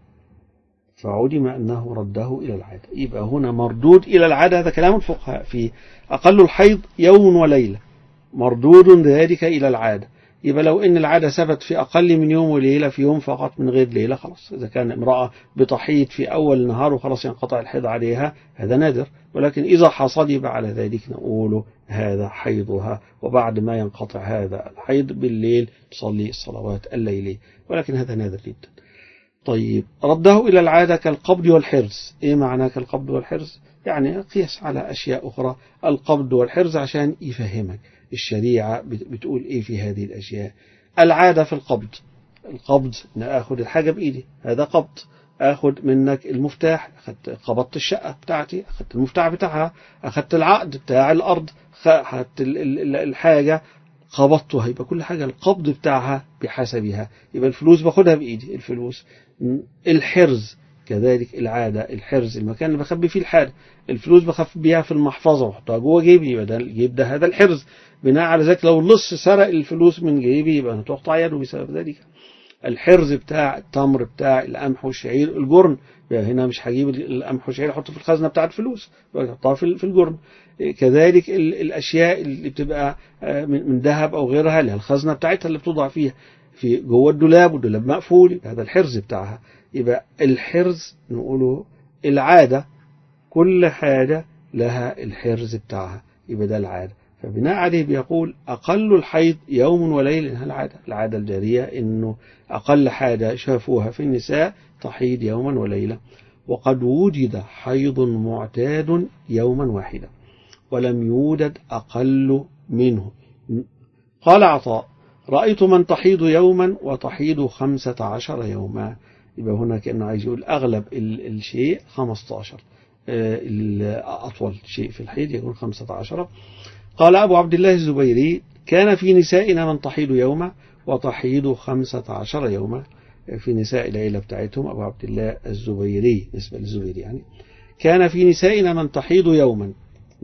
يبقى هنا مردود إلى العادة. هذا كلام الفقهاء في أقل الحيض يوم وليلة، مردود ذلك إلى العادة. يبقى لو إن العادة ثبت في أقل من يوم وليلة، في يوم فقط من غير ليلة، خلاص. إذا كان امرأة بتحيض في أول النهار وخلاص ينقطع الحيض عليها، هذا نادر. ولكن إذا حصل يبقى على ذلك نقول هذا حيضها، وبعد ما ينقطع هذا الحيض بالليل تصلي الصلوات الليلية، ولكن هذا نادر جدا. طيب، رده إلى العادة كالقبض والحرز. إيه معنى كالقبض والحرز؟ يعني قياس على أشياء أخرى. القبض والحرز عشان يفهمك الشريعة بتقول إيه في هذه الأشياء. العادة في القبض القبض إن أخذ الحاجة بإيدي، هذا قبض. أخذ منك المفتاح، قبضت الشقة بتاعتي، أخذت المفتاح بتاعها، أخذت العقد بتاع الأرض، أخذت الحاجة قبضتها. يبقى كل حاجة القبض بتاعها بحسبها. يبقى الفلوس باخدها بإيدي، الفلوس. الحرز كذلك العادة، الحرز المكان اللي بخبي فيه الحاجة، الفلوس بخبيها في المحفظة وحطها جوه جيبي، يبقى ده الجيب ده هذا الحرز. بناء على ذلك لو اللص سرق الفلوس من جيبي يبقى أنا تقطع يده بسبب ذلك. الحرز بتاع التمر بتاع القمح والشعير، الجرن، هنا مش هجيب القمح والشعير احطه في الخزنه بتاعه الفلوس، بحطها في الجرن. كذلك الاشياء اللي بتبقى من ذهب او غيرها اللي الخزنه بتاعتها اللي بتوضع فيها في جوه الدولاب، والدولاب مقفول، هذا الحرز بتاعها. يبقى الحرز نقوله العاده، كل حاجه لها الحرز بتاعها، يبقى ده العاده. فبناء عليه بيقول أقل الحيض يوم وليل، إنها العادة الجارية، إنه أقل حاجة شافوها في النساء تحيض يوما وليلة. وقد وجد حيض معتاد يوما واحدا ولم يوجد أقل منه. قال عطاء: رأيت من تحيض يوما وتحيض 15 يوما. يبقى هنا كأنه عايز يقول أغلب الشيء 15، أطول شيء في الحيض يكون 15. قال أبو عبد الله الزبيري: كان في نسائنا من تحيض يوما وتحيض 15 يوما. في نساء العيلة بتاعتهم أبو عبد الله الزبيري، نسبة للزبيري يعني. كان في نسائنا من تحيض يوما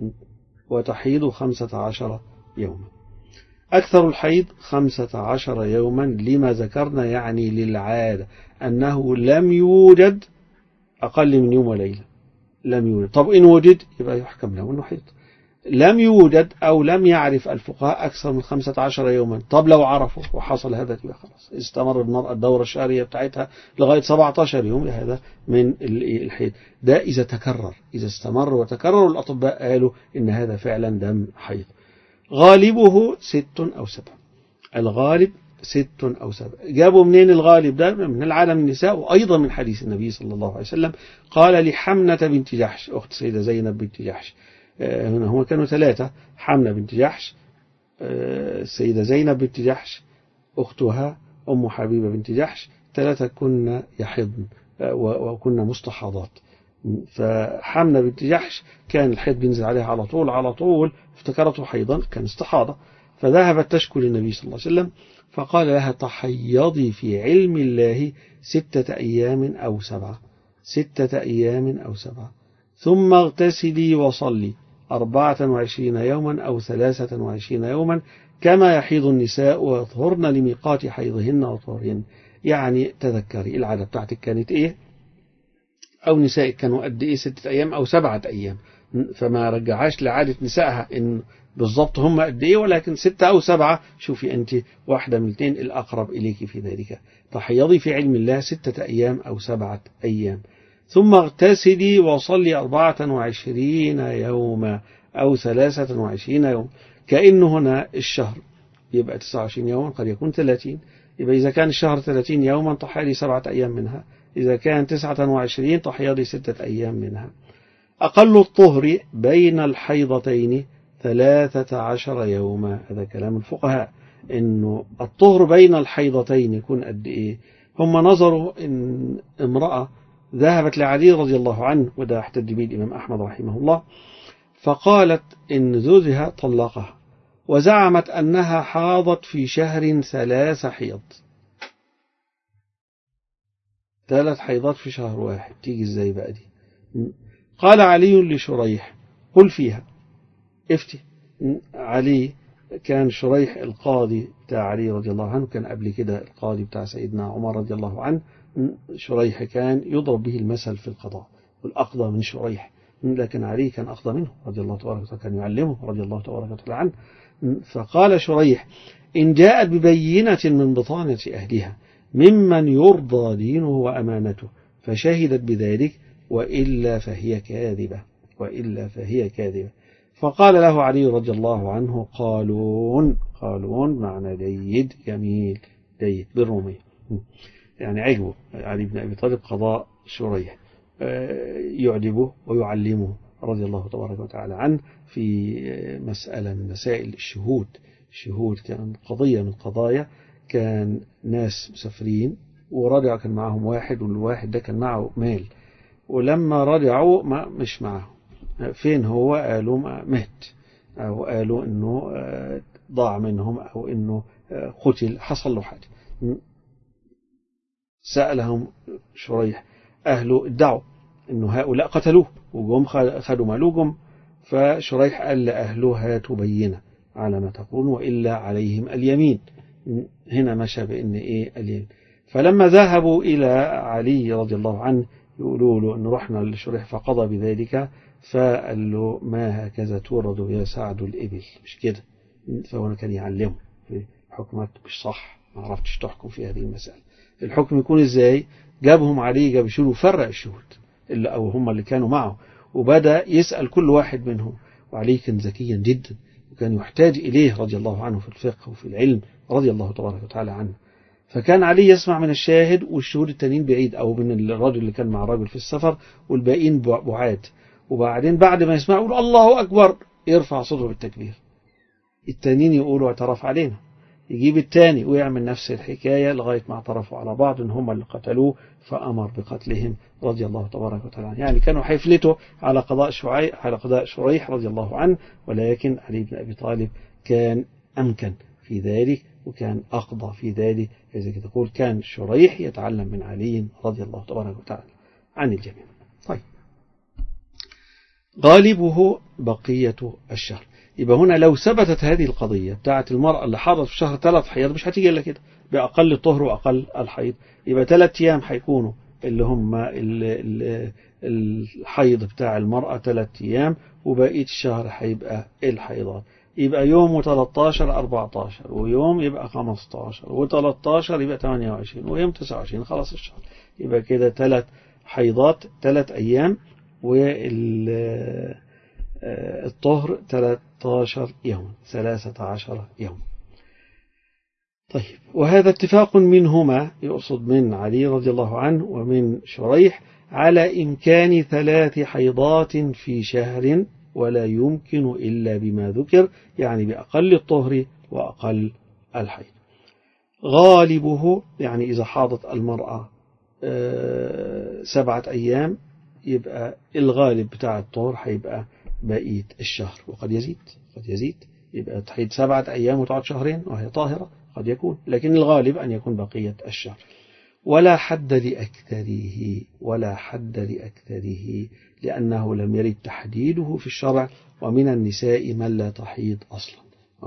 وتحيض 15 يوما. أكثر الحيض 15 يوما لما ذكرنا، يعني للعادة أنه لم يوجد أقل من يوم وليلة، لم يوجد. طب إن وجد يبقى يحكم له أنه حيض. لم يوجد أو لم يعرف الفقهاء أكثر من 15 يوما. طب لو عرفوا وحصل هذا يبقى خلاص، استمر المرأة الدورة الشهرية بتاعتها لغاية 17 يوم، هذا من الحيض. ده إذا تكرر، إذا استمر وتكرر، الأطباء قالوا إن هذا فعلا دم حيض. غالبه 6 أو 7. الغالب 6 أو 7. جابوا منين الغالب ده؟ من العالم النساء، وأيضا من حديث النبي صلى الله عليه وسلم. قال لحمنة بنت جحش أخت سيدة زينب بنت جحش، هنا هم كانوا 3: حمنة بنت جحش، السيدة زينب بنت جحش أختها أم حبيبة بنت جحش، 3 كنا يحضن وكنا مستحاضات. فحمنة بنت جحش كان الحيض بينزل عليها على طول افتكرته حيضا، كان استحاضة، فذهبت تشكو للنبي صلى الله عليه وسلم، فقال لها: تحيضي في علم الله 6 أيام أو 7، 6 أيام أو 7، ثم اغتسلي وصلي 24 يوما أو 23 يوما كما يحيض النساء ويطهرن لميقات حيضهن وطهرهن. يعني تذكري العادة بتاعتك كانت إيه، أو نسائك كانوا قد إيه، 6 أيام أو 7 أيام، فما رجعهاش لعادة نسائها إن بالضبط هم قد إيه، ولكن 6 أو 7. شوفي أنت واحدة من الاثنين الأقرب إليك في ذلك. تحيضي في علم الله 6 أيام أو 7 أيام، ثم اغتسلي وصلي 24 يوما أو 23 يوم. كأن هنا الشهر يبقى 29 يوما، قد يكون 30. يبقى إذا كان الشهر 30 يوما تحيضي 7 أيام منها، إذا كان 29 تحيضي 6 أيام منها. أقل الطهر بين الحيضتين 13 يوما. هذا كلام الفقهاء، إنه الطهر بين الحيضتين يكون قد إيه. هم نظروا إن امرأة ذهبت لعلي رضي الله عنه، وده احتج به الإمام أحمد رحمه الله، فقالت إن زوجها طلقها، وزعمت أنها حاضت في شهر 3 حيض، 3 حيضات في شهر واحد، تيجي ازاي بقى دي؟ قال علي لشريح: قل فيها افتي. علي كان شريح القاضي بتاع علي رضي الله عنه، كان قبل كده القاضي بتاع سيدنا عمر رضي الله عنه. شريح كان يضرب به المثل في القضاء، والأقضى من شريح، لكن علي كان أقضى منه رضي الله تبارك وتعالى، كان يعلمه رضي الله تبارك وتعالى عنه. فقال شريح: إن جاءت ببينة من بطانة أهلها ممن يرضى دينه وأمانته فشهدت بذلك، وإلا فهي كاذبة، وإلا فهي كاذبة. فقال له علي رضي الله عنه: قالون. قالون معنى جيد، جميل، جيد بالرومية، يعني عجبه علي بن أبي طالب قضاء شريح، يعجبه ويعلمه رضي الله تبارك وتعالى عنه في مسألة من مسائل الشهود. الشهود كان قضية من قضايا كان ناس مسافرين ورجعوا، كان معهم واحد، والواحد ده كان معه مال، ولما رجعوا مش معه، فين هو؟ قالوا مات، أو قالوا إنه ضاع منهم، أو إنه قتل، حصل له حاجة. سألهم شريح أهله، ادعوا إنه هؤلاء قتلوه وجم خدوا ماله جم. فشريح قال لأهله هاتوا بينة على ما تقولون وإلا عليهم اليمين. هنا مشى بإن إيه اليمين. فلما ذهبوا إلى علي رضي الله عنه يقولوا له أن رحنا لشريح فقضى بذلك، فقال له ما هكذا تورد يا سعد الإبل، مش كده. فهو كان يعلمه في حكمك مش صح، ما عرفتش تحكم في هذه المسألة. الحكم يكون إزاي؟ جابهم علي، جاب شهود وفرق الشهود اللي أو هم اللي كانوا معه، وبدأ يسأل كل واحد منهم. وعلي كان ذكيا جدا، وكان يحتاج إليه رضي الله عنه في الفقه وفي العلم رضي الله تبارك وتعالى عنه. فكان علي يسمع من الشاهد والشهود التانيين بعيد، أو من الرجل اللي كان مع الرجل في السفر، والباقيين بعاد. وبعدين بعد ما يسمع يقول الله أكبر، يرفع صوته بالتكبير، التانيين يقولوا اعترف علينا، يجيب التاني ويعمل نفس الحكاية لغاية ما اعترفوا على بعض ان هم اللي قتلوه، فأمر بقتلهم رضي الله تبارك وتعالى عنه. يعني كانوا حيفلتوا على قضاء شريح رضي الله عنه، ولكن علي بن أبي طالب كان أمكن في ذلك وكان أقضى في ذلك. إذا تقول كان شريح يتعلم من علي رضي الله تبارك وتعالى عن الجميع. طيب، غالبه بقية الشهر. يبقى هنا لو ثبتت هذه القضية بتاعة المرأة اللي حاضت في شهر 3 حيض، مش هتيجي إلا كده بأقل الطهر وأقل الحيض. يبقى 3 أيام هيكونوا اللي هم الحيض بتاع المرأة 3 أيام، وبقية الشهر هيبقى الحيضات. يبقى يوم 13 14، ويوم يبقى 15، و13 يبقى 28، ويوم 29 خلاص الشهر. يبقى كده 3 حيضات 3 أيام، والطهر 13 يوم 13 يوم. طيب، وهذا اتفاق منهما، يقصد من علي رضي الله عنه ومن شريح، على إمكان 3 حيضات في شهر، ولا يمكن إلا بما ذكر، يعني بأقل الطهر وأقل الحيض. غالبه يعني إذا حاضت المرأة 7 أيام، يبقى الغالب بتاع الطهر هيبقى بقية الشهر، وقد يزيد يبقى تحيد 7 أيام وتقعد شهرين وهي طاهرة، قد يكون، لكن الغالب أن يكون بقية الشهر. ولا حد لأكثره لأنه لم يرد تحديده في الشرع. ومن النساء من لا تحيض أصلا،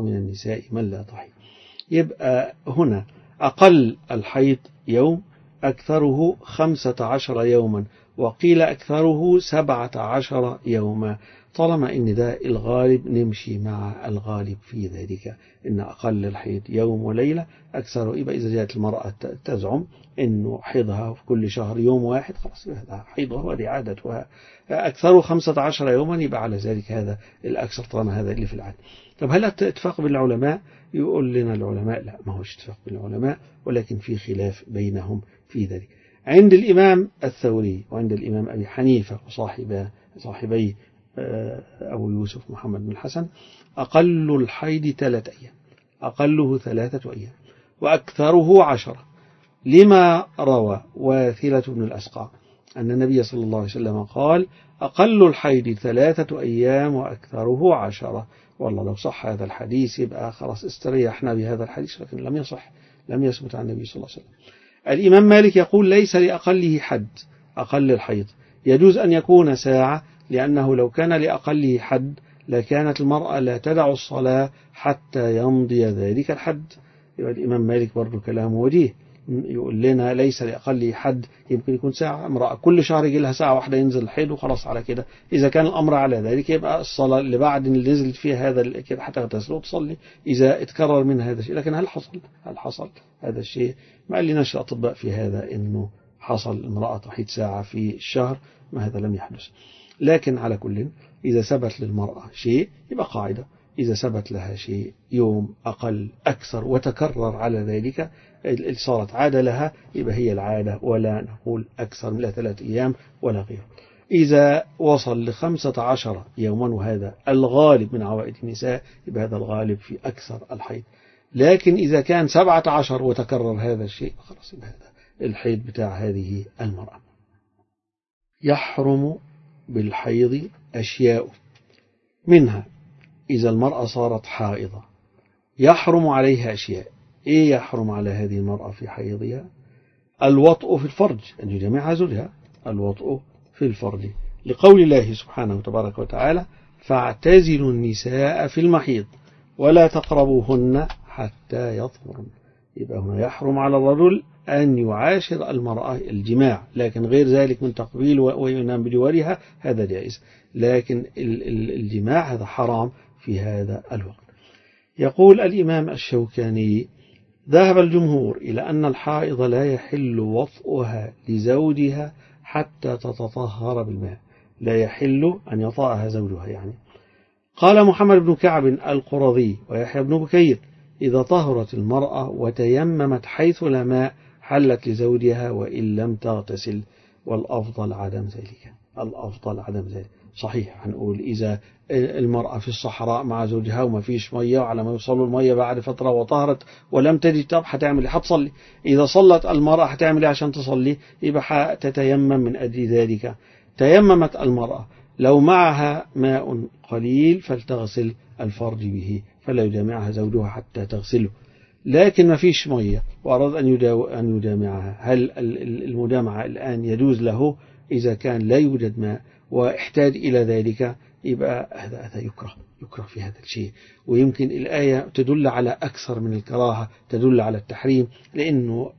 يبقى هنا أقل الحيض يوم، أكثره 15 يوما، وقيل أكثره 17 يوما. طالما إن ده الغالب نمشي مع الغالب في ذلك، إن أقل الحيض يوم وليلة، أكثره. يبقى إذا جاءت المرأة تزعم إنه حيضها في كل شهر يوم واحد، خلاص هذا حيضها وهذه عادتها. أكثره 15 يوما، يبقى على ذلك هذا الأكثر، طالما هذا اللي في العادة. طب هل اتفاق بين العلماء؟ يقول لنا العلماء لا، ما هوش اتفاق بين العلماء، ولكن في خلاف بينهم في ذلك. عند الإمام الثوري وعند الإمام أبي حنيفة وصاحبي أبو يوسف محمد بن الحسن، أقل الحيض 3 أيام، أقله 3 أيام، وأكثره 10، لما روى واثلة بن الأسقع أن النبي صلى الله عليه وسلم قال أقل الحيض 3 أيام وأكثره 10. والله لو صح هذا الحديث يبقى خلاص استريحنا بهذا الحديث، لكن لم يصح، لم يثبت عن النبي صلى الله عليه وسلم. الإمام مالك يقول ليس لأقله حد، أقل الحيض يجوز أن يكون ساعة، لأنه لو كان لأقله حد لكانت المرأة لا تدع الصلاة حتى يمضي ذلك الحد. يبقى الإمام مالك برضو كلامه وجيه، يقول لنا ليس لأقله حد، يمكن يكون ساعة. امرأة كل شهر يجي لها ساعة واحدة ينزل الحيض وخلاص على كده. إذا كان الأمر على ذلك يبقى الصلاة اللي بعد اللي نزلت فيها هذا كده حتى تغتسل وتصلي إذا اتكرر من هذا الشيء. لكن هل حصل هذا الشيء؟ ما قال لناش الأطباء في هذا إنه حصل امرأة تحيض ساعة في الشهر، ما هذا لم يحدث. لكن على كل، إذا ثبت للمرأة شيء يبقى قاعدة، إذا ثبت لها شيء يوم أقل أكثر وتكرر على ذلك صارت عادة لها، يبقى هي العادة، ولا نقول أكثر من 3 أيام ولا غيره. إذا وصل ل15 يوما، وهذا الغالب من عوائد النساء، يبقى هذا الغالب في أكثر الحيض. لكن إذا كان 17 وتكرر هذا الشيء خلاص هذا الحيض بتاع هذه المرأة. يحرم بالحيض أشياء، منها إذا المرأة صارت حائضة يحرم عليها أشياء. إيه يحرم على هذه المرأة في حيضها؟ الوطء في الفرج، أن يجامعها زوجها، الوطء في الفرج، لقول الله سبحانه وتبارك وتعالى: فاعتزلوا النساء في المحيض ولا تقربوهن حتى يطهرن. يبقى هنا يحرم على الرجل أن يعاشر المرأة الجماع، لكن غير ذلك من تقبيل وينام بجوارها هذا جائز، لكن الجماع هذا حرام في هذا الوقت. يقول الإمام الشوكاني: ذهب الجمهور إلى أن الحائض لا يحل وطئها لزوجها حتى تتطهر بالماء، لا يحل أن يطأها زوجها يعني. قال محمد بن كعب القرظي ويحيى بن بكير: إذا طهرت المرأة وتيممت حيث لا ماء حلت لزوجها وإن لم تغتسل، والأفضل عدم ذلك. الأفضل عدم ذلك. صحيح هنقول إذا المرأة في الصحراء مع زوجها وما فيش مية، وعلى ما يوصلوا المية بعد فترة وطهرت ولم تجد، طب هتعمل ايه؟ هتصلي. إذا صلت المرأة هتعمل ايه عشان تصلي؟ يبقى تتيمم من أجل ذلك. تيممت المرأة لو معها ماء قليل فلتغسل الفرج به، فلا يجامعها زوجها حتى تغسله. لكن ما فيش مية وأراد أن يجامعها، هل المجامعة الآن يجوز له؟ إذا كان لا يوجد ماء واحتاج إلى ذلك يبقى هذا يكره في هذا الشيء. ويمكن الآية تدل على أكثر من الكراهة، تدل على التحريم، لأنه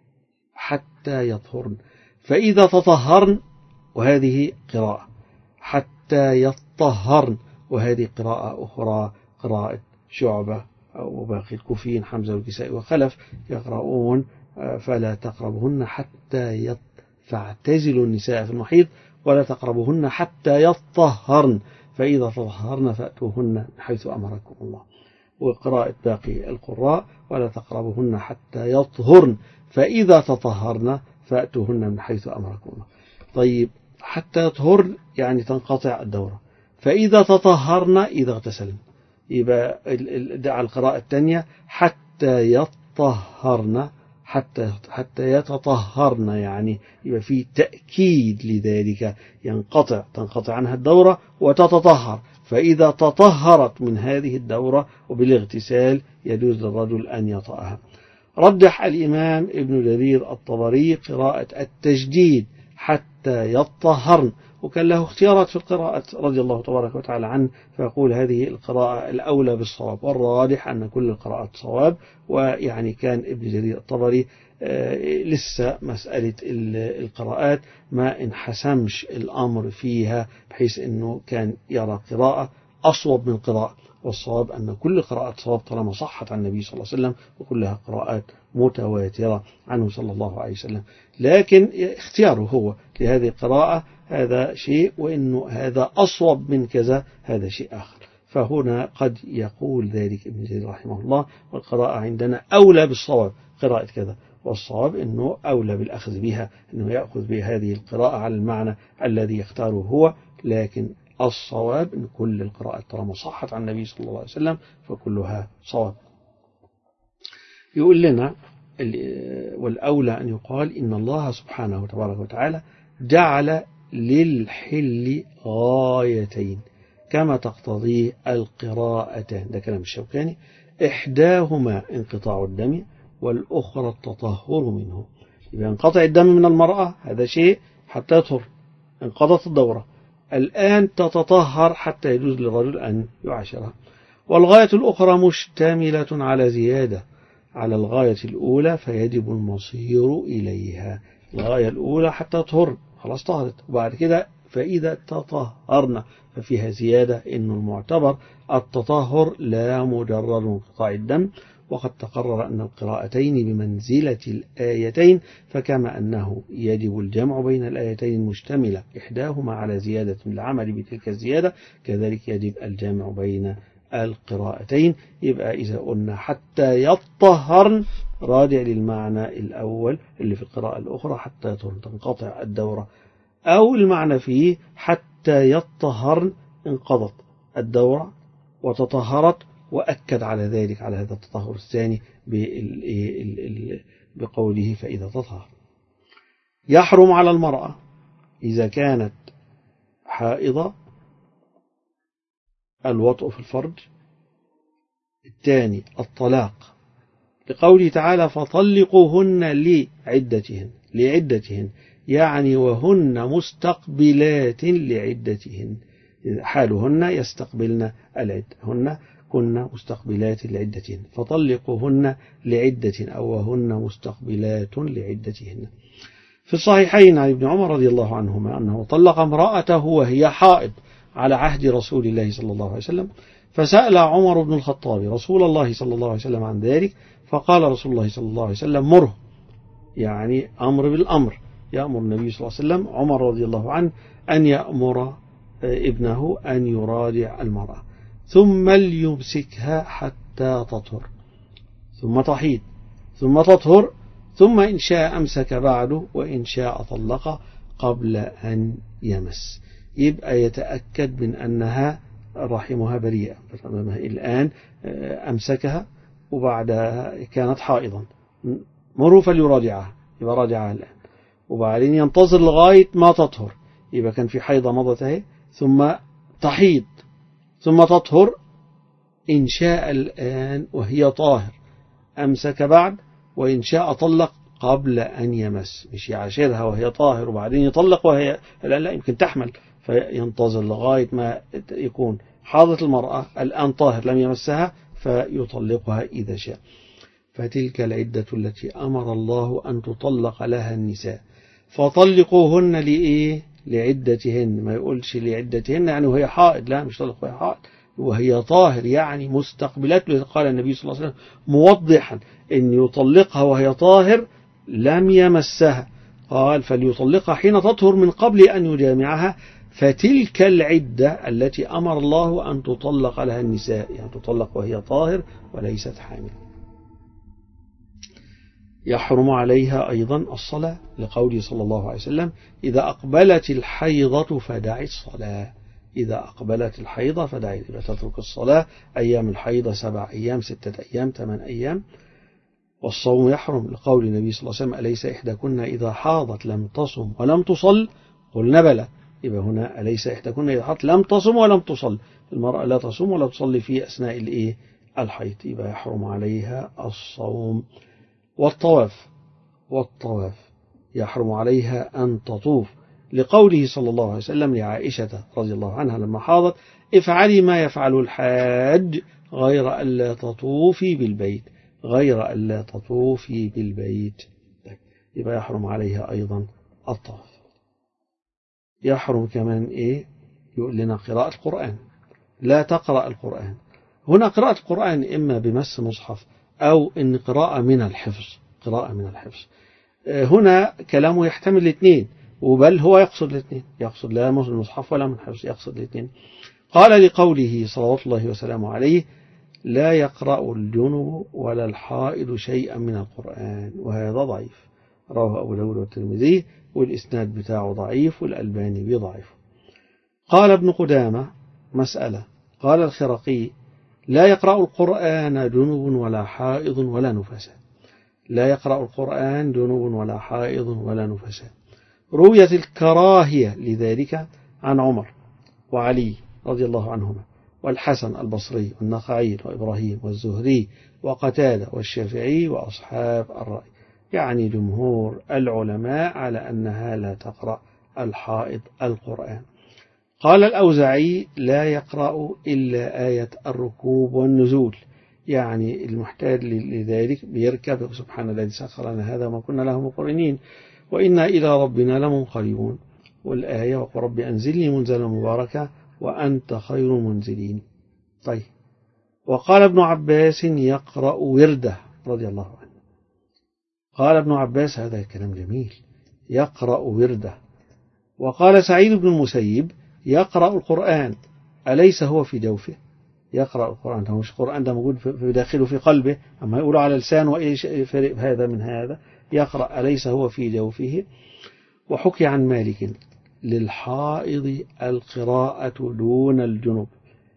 حتى يطهرن، فإذا تطهرن، وهذه قراءة، حتى يطهرن، وهذه قراءة أخرى، قراءة شعبة وباقي الكوفيين حمزة والكسائي وخلف يقرؤون: فلا تقربهن حتى فاعتزلوا النساء في المحيض ولا تقربوهن حتى يطهرن فإذا تطهرن فأتوهن من حيث أمركم الله. وقراءة باقي القراء: ولا تقربوهن حتى يطهرن فإذا تطهرن فأتوهن من حيث أمركم الله. طيب، حتى يطهرن يعني تنقطع الدورة، فإذا تطهرن إذا اغتسلن. يبقى على القراءة الثانية: حتى يطهرن، حتى يتطهرن، يعني يبقى في تأكيد لذلك، تنقطع عنها الدورة وتتطهر، فإذا تطهرت من هذه الدورة وبالاغتسال يجوز للرجل أن يطأها. رجح الإمام ابن جرير الطبري قراءة التجديد: حتى يطهرن، وكان له اختيارات في القراءة رضي الله تبارك وتعالى عنه، فيقول هذه القراءة الأولى بالصواب، والراجح أن كل القراءات صواب. ويعني كان ابن جرير الطبري لسه مسألة القراءات ما انحسمش الأمر فيها، بحيث أنه كان يرى قراءة أصوب من قراءة، والصواب أن كل قراءة صواب طالما صحت عن النبي صلى الله عليه وسلم، وكلها قراءات متواترة عنه صلى الله عليه وسلم. لكن اختياره هو لهذه القراءة هذا شيء، وإنه هذا أصوب من كذا هذا شيء آخر. فهنا قد يقول ذلك ابن جرير رحمه الله: والقراءة عندنا أولى بالصواب قراءة كذا، والصواب أنه أولى بالأخذ بها، أنه يأخذ بهذه القراءة على المعنى الذي يختاره هو. لكن الصواب أن كل القراءات طالما صحت عن النبي صلى الله عليه وسلم فكلها صواب. يقول لنا: والأولى أن يقال إن الله سبحانه وتبارك وتعالى جعل للحل غايتين كما تقتضيه القراءتان، ده كلام الشوكاني، إحداهما انقطاع الدم والأخرى التطهر منه. يبقى انقطع الدم من المرأة هذا شيء حتى يطهر، انقضت الدورة، الآن تتطهر حتى يجوز للرجل أن يعاشرها. والغاية الأخرى مشتملة على زيادة على الغاية الأولى فيجب المصير إليها. الغاية الأولى حتى تطهر، خلاص طهرت، وبعد كده فإذا تطهرنا ففيها زيادة، إنه المعتبر التطهر لا مجرد انقطاع الدم. وقد تقرر أن القراءتين بمنزلة الآيتين، فكما أنه يجب الجمع بين الآيتين المشتملة إحداهما على زيادة العمل بتلك الزيادة، كذلك يجب الجمع بين القراءتين. يبقى إذا قلنا حتى يطهرن راجع للمعنى الأول اللي في القراءة الأخرى حتى تنقطع الدورة، أو المعنى فيه حتى يطهرن انقضت الدورة وتطهرت وأكد على ذلك على هذا التطهر الثاني بقوله فإذا تطهر. يحرم على المرأة إذا كانت حائضة الوطء في الفرج. الثاني الطلاق، لقوله تعالى فطلقوهن لعدتهن يعني وهن مستقبلات لعدتهن، حالهن يستقبلن العدة، هن كن مستقبلات لعدتهن، فطلقوهن لعدة أو وهن مستقبلات لعدتهن. في الصحيحين عن ابن عمر رضي الله عنهما أنه طلق امرأته وهي حائض على عهد رسول الله صلى الله عليه وسلم، فسأل عمر بن الخطاب رسول الله صلى الله عليه وسلم عن ذلك، فقال رسول الله صلى الله عليه وسلم مره، يعني أمر بالأمر، يأمر النبي صلى الله عليه وسلم عمر رضي الله عنه أن يأمر ابنه أن يراجع المرأة، ثم ليمسكها حتى تطهر، ثم تحيض، ثم تطهر، ثم إن شاء أمسك بعده وإن شاء طلق قبل أن يمس. يبقى يتأكد من أنها رحمها بريئة. الآن أمسكها وبعدها كانت حائضا، مروا فليراجعها، يبقى راجعها الآن، وبعدين ينتظر لغاية ما تطهر، يبقى كان في حيضة مضت ثم تحيض ثم تطهر، إن شاء الآن وهي طاهر أمسك بعد، وإن شاء طلق قبل أن يمس، مش يعاشرها وهي طاهر وبعدين يطلق وهي لا يمكن تحمل، فينتظر لغاية ما يكون حاضت المرأة الآن طاهر لم يمسها فيطلقها إذا شاء. فتلك العدة التي أمر الله أن تطلق لها النساء، فطلقوهن لعدتهن، ما يقولش لعدتهن يعني وهي حائض، لا مش طلق وهي حائض، وهي طاهر يعني مستقبلات. قال النبي صلى الله عليه وسلم موضحا أن يطلقها وهي طاهر لم يمسها، قال فليطلقها حين تطهر من قبل أن يجامعها، فتلك العدة التي أمر الله أن تطلق لها النساء، يعني تطلق وهي طاهر وليست حامل. يحرم عليها أيضا الصلاة، لقوله صلى الله عليه وسلم إذا أقبلت الحيضة فدعي الصلاة، إذا أقبلت الحيضة فدعي، إذا تترك الصلاة أيام الحيضة 7 أيام 6 أيام 8 أيام. والصوم يحرم، لقول النبي صلى الله عليه وسلم أليس إحداكن إذا حاضت لم تصم ولم تصل، قلنا بلى، يبقى هنا أليس إحداكن إذا حاضت لم تصم ولم تصل، المرأة لا تصوم ولا تصلي في أثناء الحيض، يبقى يحرم عليها الصوم. والطواف يحرم عليها أن تطوف، لقوله صلى الله عليه وسلم لعائشة رضي الله عنها لما حاضت افعلي ما يفعل الحاج غير ألا تطوفي بالبيت، غير ألا تطوفي بالبيت. يبقى يحرم عليها أيضا الطواف. يحرم كمان يقول لنا قراءة القرآن، لا تقرأ القرآن. هنا قراءة القرآن إما بمس مصحف أو إن قراءة من الحفظ، قراءة من الحفظ. هنا كلامه يحتمل الاثنين، وبل هو يقصد الاثنين، يقصد لا من المصحف ولا من حفظ، يقصد الاثنين. قال لقوله صلوات الله وسلامه عليه لا يقرأ الجنب ولا الحائض شيئا من القرآن، وهذا ضعيف، رواه أبو داود والترمذي، والإسناد بتاعه ضعيف والألباني بضعيف. قال ابن قدامة مسألة، قال الخرقي لا يقرأ القرآن جنب ولا حائض ولا نفساء، لا يقرأ القرآن جنب ولا حائض ولا نفساء. رويت الكراهية لذلك عن عمر وعلي رضي الله عنهما والحسن البصري والنخعي وإبراهيم والزهري وقتادة والشافعي وأصحاب الرأي، يعني جمهور العلماء على أنها لا تقرأ الحائض القرآن. قال الأوزاعي لا يقرأ إلا آية الركوب والنزول، يعني المحتاج لذلك بيركب سبحان الذي سخر لنا هذا وما كنا له مقرنين وإنا إلى ربنا لمنقلبون، والآية وقل رب أنزلني منزلا مباركا وأنت خير المنزلين. طيب، وقال ابن عباس يقرأ ورده رضي الله عنه، قال ابن عباس هذا كلام جميل، يقرأ ورده. وقال سعيد بن المسيب يقرأ القرآن أليس هو في جوفه، يقرأ القرآن، ده مش القرآن ده موجود في داخله في قلبه، أما يقولوا على لسان وإيش فرق هذا من هذا، يقرأ أليس هو في جوفه. وحكي عن مالك للحائض القراءة دون الجنوب،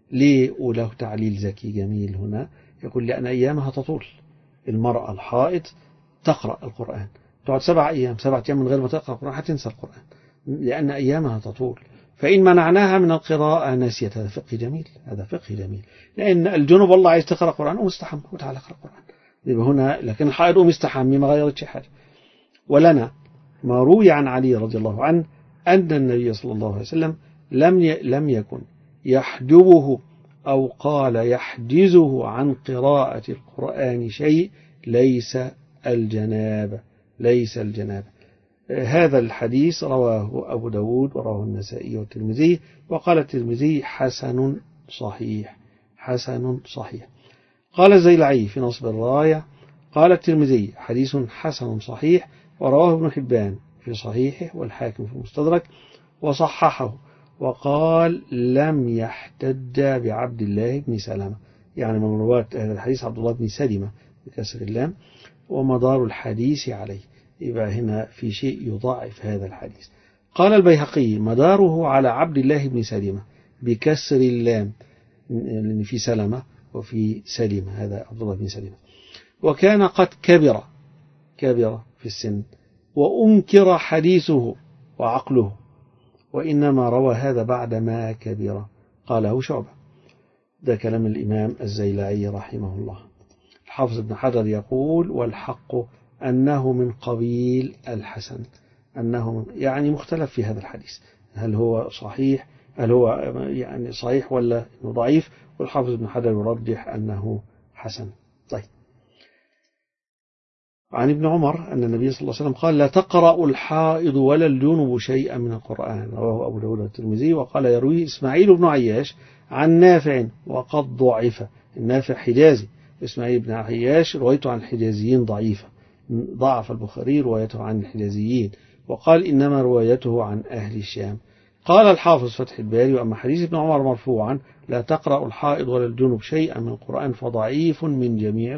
ليه؟ وله تعليل ذكي جميل هنا، يقول لأن أيامها تطول. المرأة الحائض تقرأ القرآن، تقعد 7 أيام من غير ما تقرأ القرآن هتنسى القرآن، لأن أيامها تطول. فإن منعناها من القراءة نسيت. هذا فقه جميل، هذا فقه جميل. لأن الجنوب والله عايز تقرأ قرآن ومستحم وتعالى اقرأ قرآن، يبقى هنا. لكن الحائض ومستحمي ما غيرتش حاجة. ولنا ما روي عن علي رضي الله عنه أن النبي صلى الله عليه وسلم لم يكن يحجبه أو قال يحجزه عن قراءة القرآن شيء ليس الجنابة. هذا الحديث رواه أبو داود ورواه النسائي والترمذي، وقال الترمذي حسن صحيح. قال الزيلعي في نصب الراية قال الترمذي حديث حسن صحيح، ورواه ابن حبان في صحيحه والحاكم في المستدرك وصححه، وقال لم يحتج بعبد الله بن سلمة، يعني من رواة هذا الحديث عبد الله بن سلمة بكسر اللام، ومدار الحديث عليه. يبقى هنا في شيء يضاعف هذا الحديث. قال البيهقي مداره على عبد الله بن سلمة بكسر اللام، لأن في سلمة وفي سلمة، هذا عبد الله بن سلمة. وكان قد كبر في السن، وأنكر حديثه وعقله، وإنما روى هذا بعدما كبر. قاله شعبة. ده كلام الإمام الزيلعي رحمه الله. الحافظ ابن حجر يقول والحق أنه من قبيل الحسن، يعني مختلف في هذا الحديث، هل هو صحيح يعني صحيح ولا إنه ضعيف، والحافظ ابن حجر يرجح أنه حسن. طيب، عن ابن عمر أن النبي صلى الله عليه وسلم قال لا تقرأ الحائض ولا الجنب شيئا من القرآن، رواه أبو داود والترمذي. وقال يرويه إسماعيل بن عياش عن نافع وقد ضعف. النافع حجازي، إسماعيل بن عياش روايته عن الحجازيين ضعيفة، ضعف البخاري روايته عن الحجازيين، وقال إنما روايته عن أهل الشام. قال الحافظ فتح الباري وأما حديث ابن عمر مرفوعا لا تقرأ الحائض ولا الجنب شيئا من القرآن فضعيف من جميع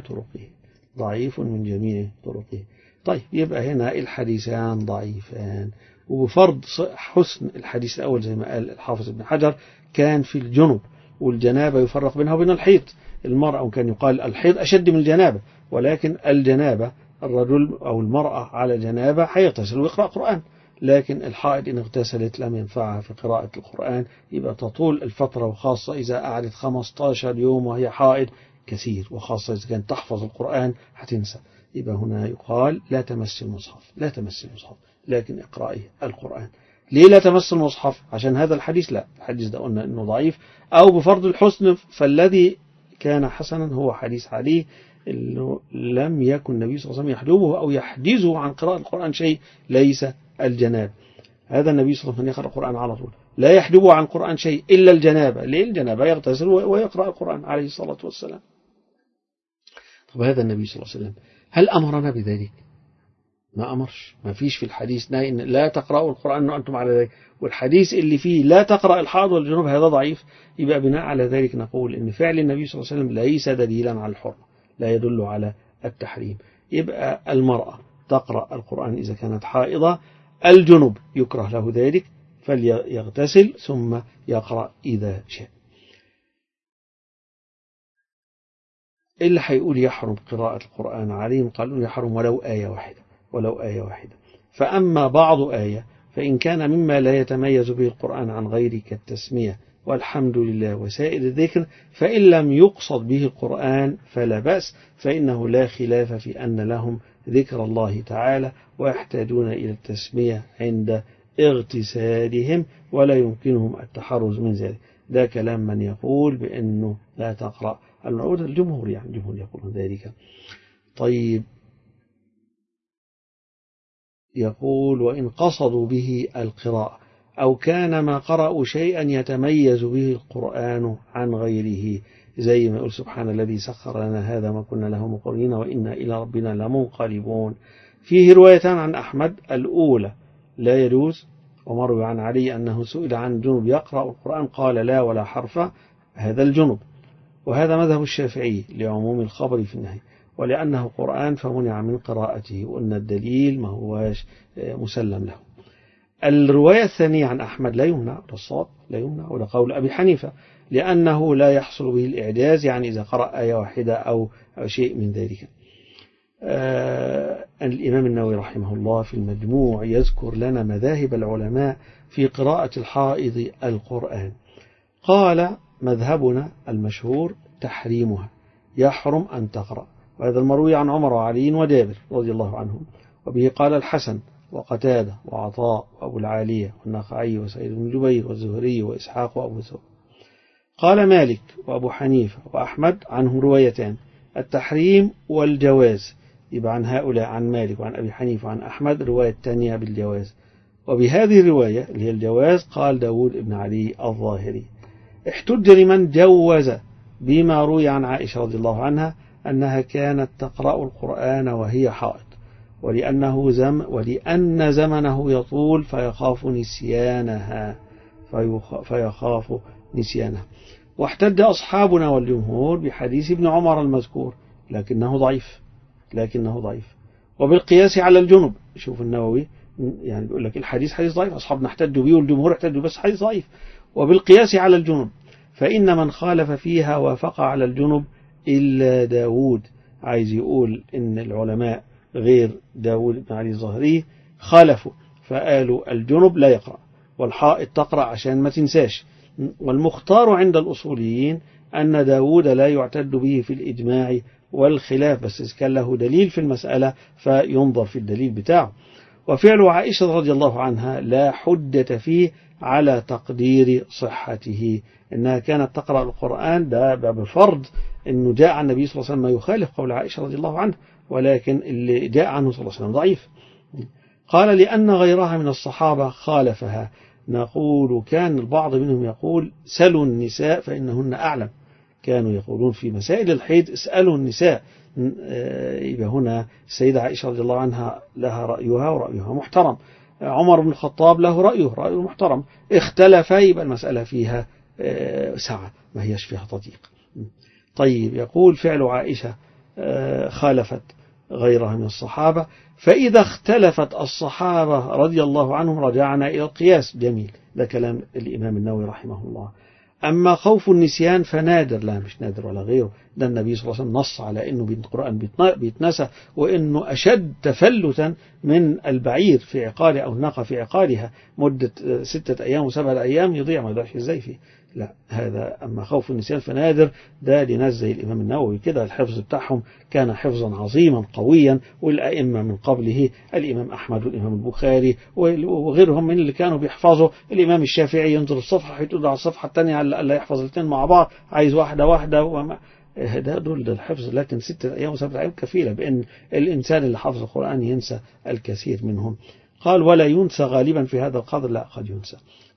طرقه. طيب، يبقى هنا الحديثان ضعيفان، وبفرض حسن الحديث الأول زي ما قال الحافظ ابن حجر كان في الجنب والجنابة يفرق بينها وبين الحيض. المرأة كان يقال الحيض أشد من الجنابة، ولكن الجنابة الرجل أو المرأة على جنابة حيغتسل ويقرأ قرآن، لكن الحائض إن اغتسلت لم ينفعها في قراءة القرآن، يبقى تطول الفترة، وخاصة إذا قعدت 15 يوم وهي حائض كثير، وخاصة إذا كانت تحفظ القرآن هتنسى. يبقى هنا يقال لا تمس المصحف، لكن اقرأي القرآن. ليه لا تمس المصحف؟ عشان هذا الحديث؟ لا، الحديث ده قلنا إنه ضعيف، أو بفرض الحسن فالذي كان حسنا هو حديث علي إنه لم يكن النبي صلى الله عليه وسلم يحجبه أو يحجزه عن قراءة القرآن شيء ليس الجناب. هذا النبي صلى الله عليه وسلم يقرأ القرآن على طول، لا يحجبه عن القرآن شيء إلا الجنابة. ليه؟ الجنابة يغتسل ويقرأ القرآن عليه الصلاة والسلام. طب هذا النبي صلى الله عليه وسلم هل أمرنا بذلك؟ ما أمرش، ما فيش في الحديث نهي إن لا تقرأوا القرآن وأنتم على ذلك، والحديث اللي فيه لا تقرأ الحائض والجنوب هذا ضعيف. يبقى بناء على ذلك نقول إن فعل النبي صلى الله عليه وسلم ليس دليلا على الحرمة، لا يدل على التحريم. يبقى المرأة تقرأ القرآن إذا كانت حائضة، الجنوب يكره له ذلك فليغتسل ثم يقرأ إذا شاء. اللي هيقول يحرم قراءة القرآن عليهم قالوا يحرم ولو آية واحدة. فأما بعض آية فإن كان مما لا يتميز به القرآن عن غيره كالتسمية والحمد لله وسائر الذكر، فإن لم يقصد به القرآن فلا بأس، فإنه لا خلاف في أن لهم ذكر الله تعالى ويحتاجون إلى التسمية عند اغتسالهم ولا يمكنهم التحرز من ذلك. ده كلام من يقول بأنه لا تقرأ. الجمهور يقولون ذلك. طيب، يقول وإن قصدوا به القراءة أو كان ما قرأوا شيئا يتميز به القرآن عن غيره، زي ما يقول سبحان الذي سخر لنا هذا ما كنا له مقرنين وإنا إلى ربنا لمنقلبون. فيه روايتان عن أحمد، الأولى لا يجوز، ومروي عن علي أنه سئل عن جنب يقرأ القرآن قال لا ولا حرف، هذا الجنب. وهذا مذهب الشافعي لعموم الخبر في النهي، ولأنه قرآن فمنع من قراءته، وأن الدليل ما هواش مسلم له. الرواية الثانية عن أحمد لا يمنع، الصواب لا يمنع، وده قول أبي حنيفة، لأنه لا يحصل به الإعجاز، يعني إذا قرأ آية واحدة أو شيء من ذلك. الإمام النووي رحمه الله في المجموع يذكر لنا مذاهب العلماء في قراءة الحائض القرآن. قال: مذهبنا المشهور تحريمها، يحرم أن تقرأ، وهذا المروي عن عمر وعلي وجابر رضي الله عنهم، وبه قال الحسن وقتادة وعطاء وأبو العالية والنخعي وسعيد بن جبير والزهري وإسحاق وأبو ثور. قال مالك وأبو حنيفة وأحمد عنهم روايتان، التحريم والجواز، يبقى عن هؤلاء عن مالك وعن أبي حنيفة وعن أحمد رواية تانية بالجواز. وبهذه الرواية اللي هي الجواز قال داود بن علي الظاهري: احتج لمن جوز بما روي عن عائشة رضي الله عنها أنها كانت تقرأ القرآن وهي حائض، ولأن زمنه يطول فيخاف نسيانها. واحتج أصحابنا والجمهور بحديث ابن عمر المذكور، لكنه ضعيف، وبالقياس على الجنب. شوف النووي يعني بيقول لك الحديث حديث ضعيف، أصحابنا احتجوا به والجمهور احتجوا، بس حديث ضعيف. وبالقياس على الجنب، فإن من خالف فيها وافق على الجنب إلا داود. عايز يقول إن العلماء غير داود بن علي الظاهري خالفوا، فقالوا الجنب لا يقرأ والحائط تقرأ عشان ما تنساش. والمختار عند الأصوليين أن داود لا يعتد به في الإجماع والخلاف، بس كان له دليل في المسألة فينظر في الدليل بتاعه. وفعل عائشة رضي الله عنها لا حجة فيه على تقدير صحته، إنها كانت تقرأ القرآن، ده بفرض أنه جاء عن النبي صلى الله عليه وسلم ما يخالف قول عائشة رضي الله عنها، ولكن اللي جاء عنه صلى الله عليه وسلم ضعيف. قال: لأن غيرها من الصحابة خالفها. نقول: كان البعض منهم يقول: سلوا النساء فإنهن أعلم، كانوا يقولون في مسائل الحيض اسألوا النساء. يبقى هنا السيدة عائشة رضي الله عنها لها رأيها ورأيها محترم، عمر بن الخطاب له رأيه محترم، اختلف يبقى المسألة فيها سعة، ما هيش فيها تضييق. طيب، يقول: فعل عائشة خالفت غيرها من الصحابة، فإذا اختلفت الصحابة رضي الله عنهم رجعنا إلى القياس. جميل، ده كلام الإمام النووي رحمه الله. أما خوف النسيان فنادر، لا مش نادر ولا غيره، ده النبي صلى الله عليه وسلم نص على أنه القرآن بيتنسى، وأنه أشد تفلتا من البعير في عقاله أو الناقة في عقالها، مدة 6 أيام و7 أيام يضيع، ما يضيعش إزاي فيه. لا، هذا أما خوف النسيان فنادر، ده لناس زي الإمام النووي كده الحفظ بتاعهم كان حفظا عظيما قويا، والأئمة من قبله الإمام أحمد والإمام البخاري وغيرهم من اللي كانوا بيحفظوا. الإمام الشافعي ينظر الصفحة يتقول على الصفحة الثانية لا يحفظ الاثنين مع بعض، عايز واحدة ده الحفظ. لكن 6 أيام و7 أيام كفيلة بأن الإنسان اللي حفظ القرآن ينسى الكثير منهم. قال: ولا ينسى غالبا في هذا القدر، لا قد ينسى،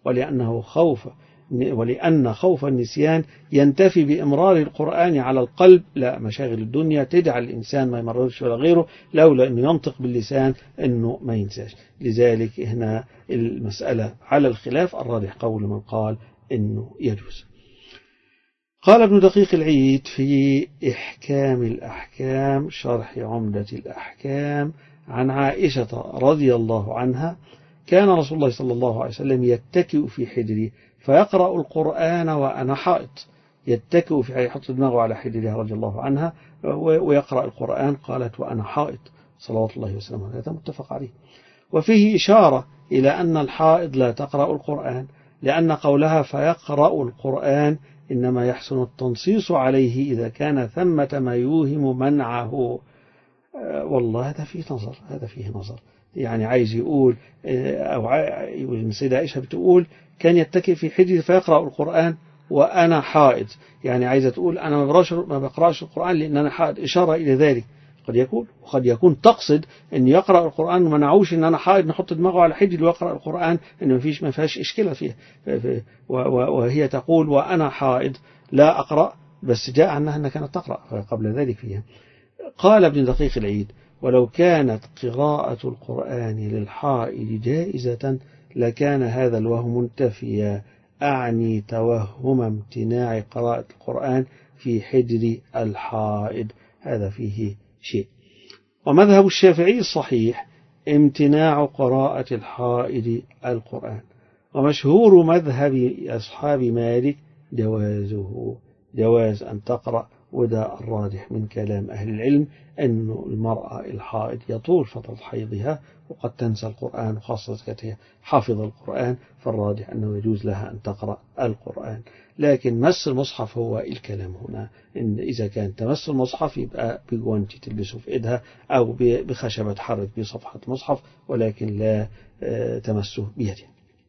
ولأن خوف النسيان ينتفي بإمرار القرآن على القلب، لا مشاغل الدنيا تجعل الإنسان ما يمررش ولا غيره، لولا أنه ينطق باللسان أنه ما ينساش. لذلك هنا المسألة على الخلاف، الراجح قول من قال أنه يجوز. قال ابن دقيق العيد في إحكام الأحكام شرح عمدة الأحكام عن عائشة رضي الله عنها: كان رسول الله صلى الله عليه وسلم يتكئ في حجري فيقرأ القرآن وأنا حائط. يتكئ في يحط دماغه على حجرها رضي الله عنها ويقرأ القرآن، قالت وأنا حائط صلوات الله وسلامه، هذا متفق عليه. وفيه إشارة إلى أن الحائض لا تقرأ القرآن، لأن قولها فيقرأ القرآن إنما يحسن التنصيص عليه إذا كان ثمة ما يوهم منعه. والله هذا فيه نظر، يعني عايز يقول أو السيدة عائشة بتقول كان يتكئ في حجري فيقرأ القرآن وأنا حائض، يعني عايزة تقول أنا ما بقرأش القرآن لأن أنا حائض، إشارة إلى ذلك. قد يكون تقصد أن يقرأ القرآن وما نعوش أن أنا حائض نحط دماغه على حجري ويقرأ القرآن، أن ما فيهاش إشكالة فيها، وهي تقول وأنا حائض لا أقرأ، بس جاء عنها أنها كانت تقرأ قبل ذلك فيها. قال ابن دقيق العيد: ولو كانت قراءة القرآن للحائض جائزة لكان هذا الوهم منتفيا، أعني توهم امتناع قراءة القرآن في حجر الحائض، هذا فيه شيء. ومذهب الشافعي الصحيح امتناع قراءة الحائض القرآن. ومشهور مذهب أصحاب مالك جواز أن تقرأ، وده الراجح من كلام أهل العلم، أن المرأة الحائض يطول فترة حيضها وقد تنسى القرآن، وخاصة كانت حافظ القرآن، فالراجح أنه يجوز لها أن تقرأ القرآن. لكن مس المصحف هو الكلام هنا، إن إذا كان تمس المصحف يبقى بجوانتي تلبسه في إيدها أو بخشبة تحرك بصفحة مصحف، ولكن لا تمسه بيدها.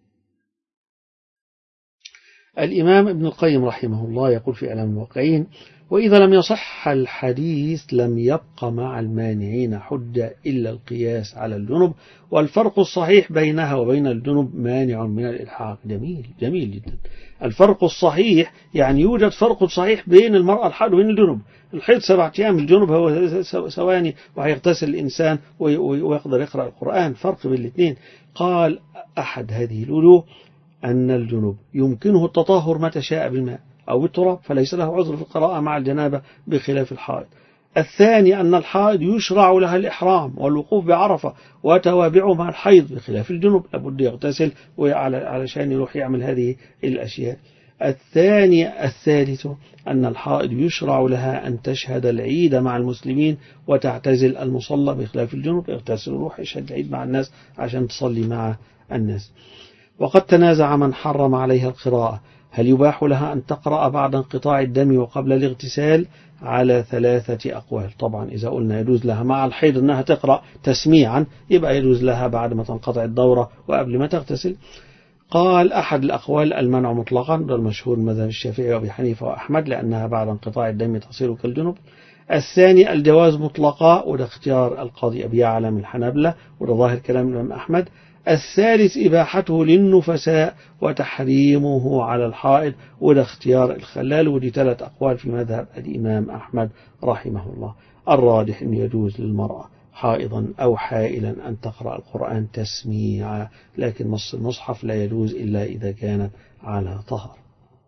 الإمام ابن القيم رحمه الله يقول في إعلام الواقعين: وإذا لم يصح الحديث لم يبق مع المانعين حجة إلا القياس على الجنب، والفرق الصحيح بينها وبين الجنب مانع من الإلحاق. جميل جميل جدا. الفرق الصحيح يعني يوجد فرق صحيح بين المرأة الحائض وبين الجنب. الحيض 7 أيام، الجنب هو ثواني وهيغتسل الإنسان ويقدر يقرأ القرآن، فرق بين الاثنين. قال: أحد هذه الوجوه أن الجنوب يمكنه التطهر متى شاء بالماء أو بالتراب، فليس له عذر في القراءة مع الجنابة بخلاف الحائض. الثاني أن الحائض يشرع لها الإحرام والوقوف بعرفة وتوابعه مع الحيض بخلاف الجنوب، لابد يغتسل علشان يروح يعمل هذه الأشياء. الثالث أن الحائض يشرع لها أن تشهد العيد مع المسلمين وتعتزل المصلى بخلاف الجنوب، يغتسل ويروح يشهد العيد مع الناس عشان تصلي مع الناس. وقد تنازع من حرم عليها القراءة هل يباح لها أن تقرأ بعد انقطاع الدم وقبل الاغتسال على 3 أقوال. طبعا إذا قلنا يجوز لها مع الحيض أنها تقرأ تسميعا، يبقى يجوز لها بعد ما تنقطع الدورة وقبل ما تغتسل. قال: أحد الأقوال المنع مطلقا، ده المشهور مذهب الشافعي وأبي حنيفة وأحمد، لأنها بعد انقطاع الدم تصير كالجنب. الثاني الجواز مطلقا، وده اختيار القاضي أبي يعلى من الحنابلة، وده ظاهر كلام الإمام أحمد. الثالث إباحته للنفساء وتحريمه على الحائض، وده اختيار الخلال، ودي 3 أقوال في مذهب الإمام أحمد رحمه الله. الراجح أن يجوز للمرأة حائضا أو حائلا أن تقرأ القرآن تسميعا، لكن مص المصحف لا يجوز إلا إذا كانت على طهر.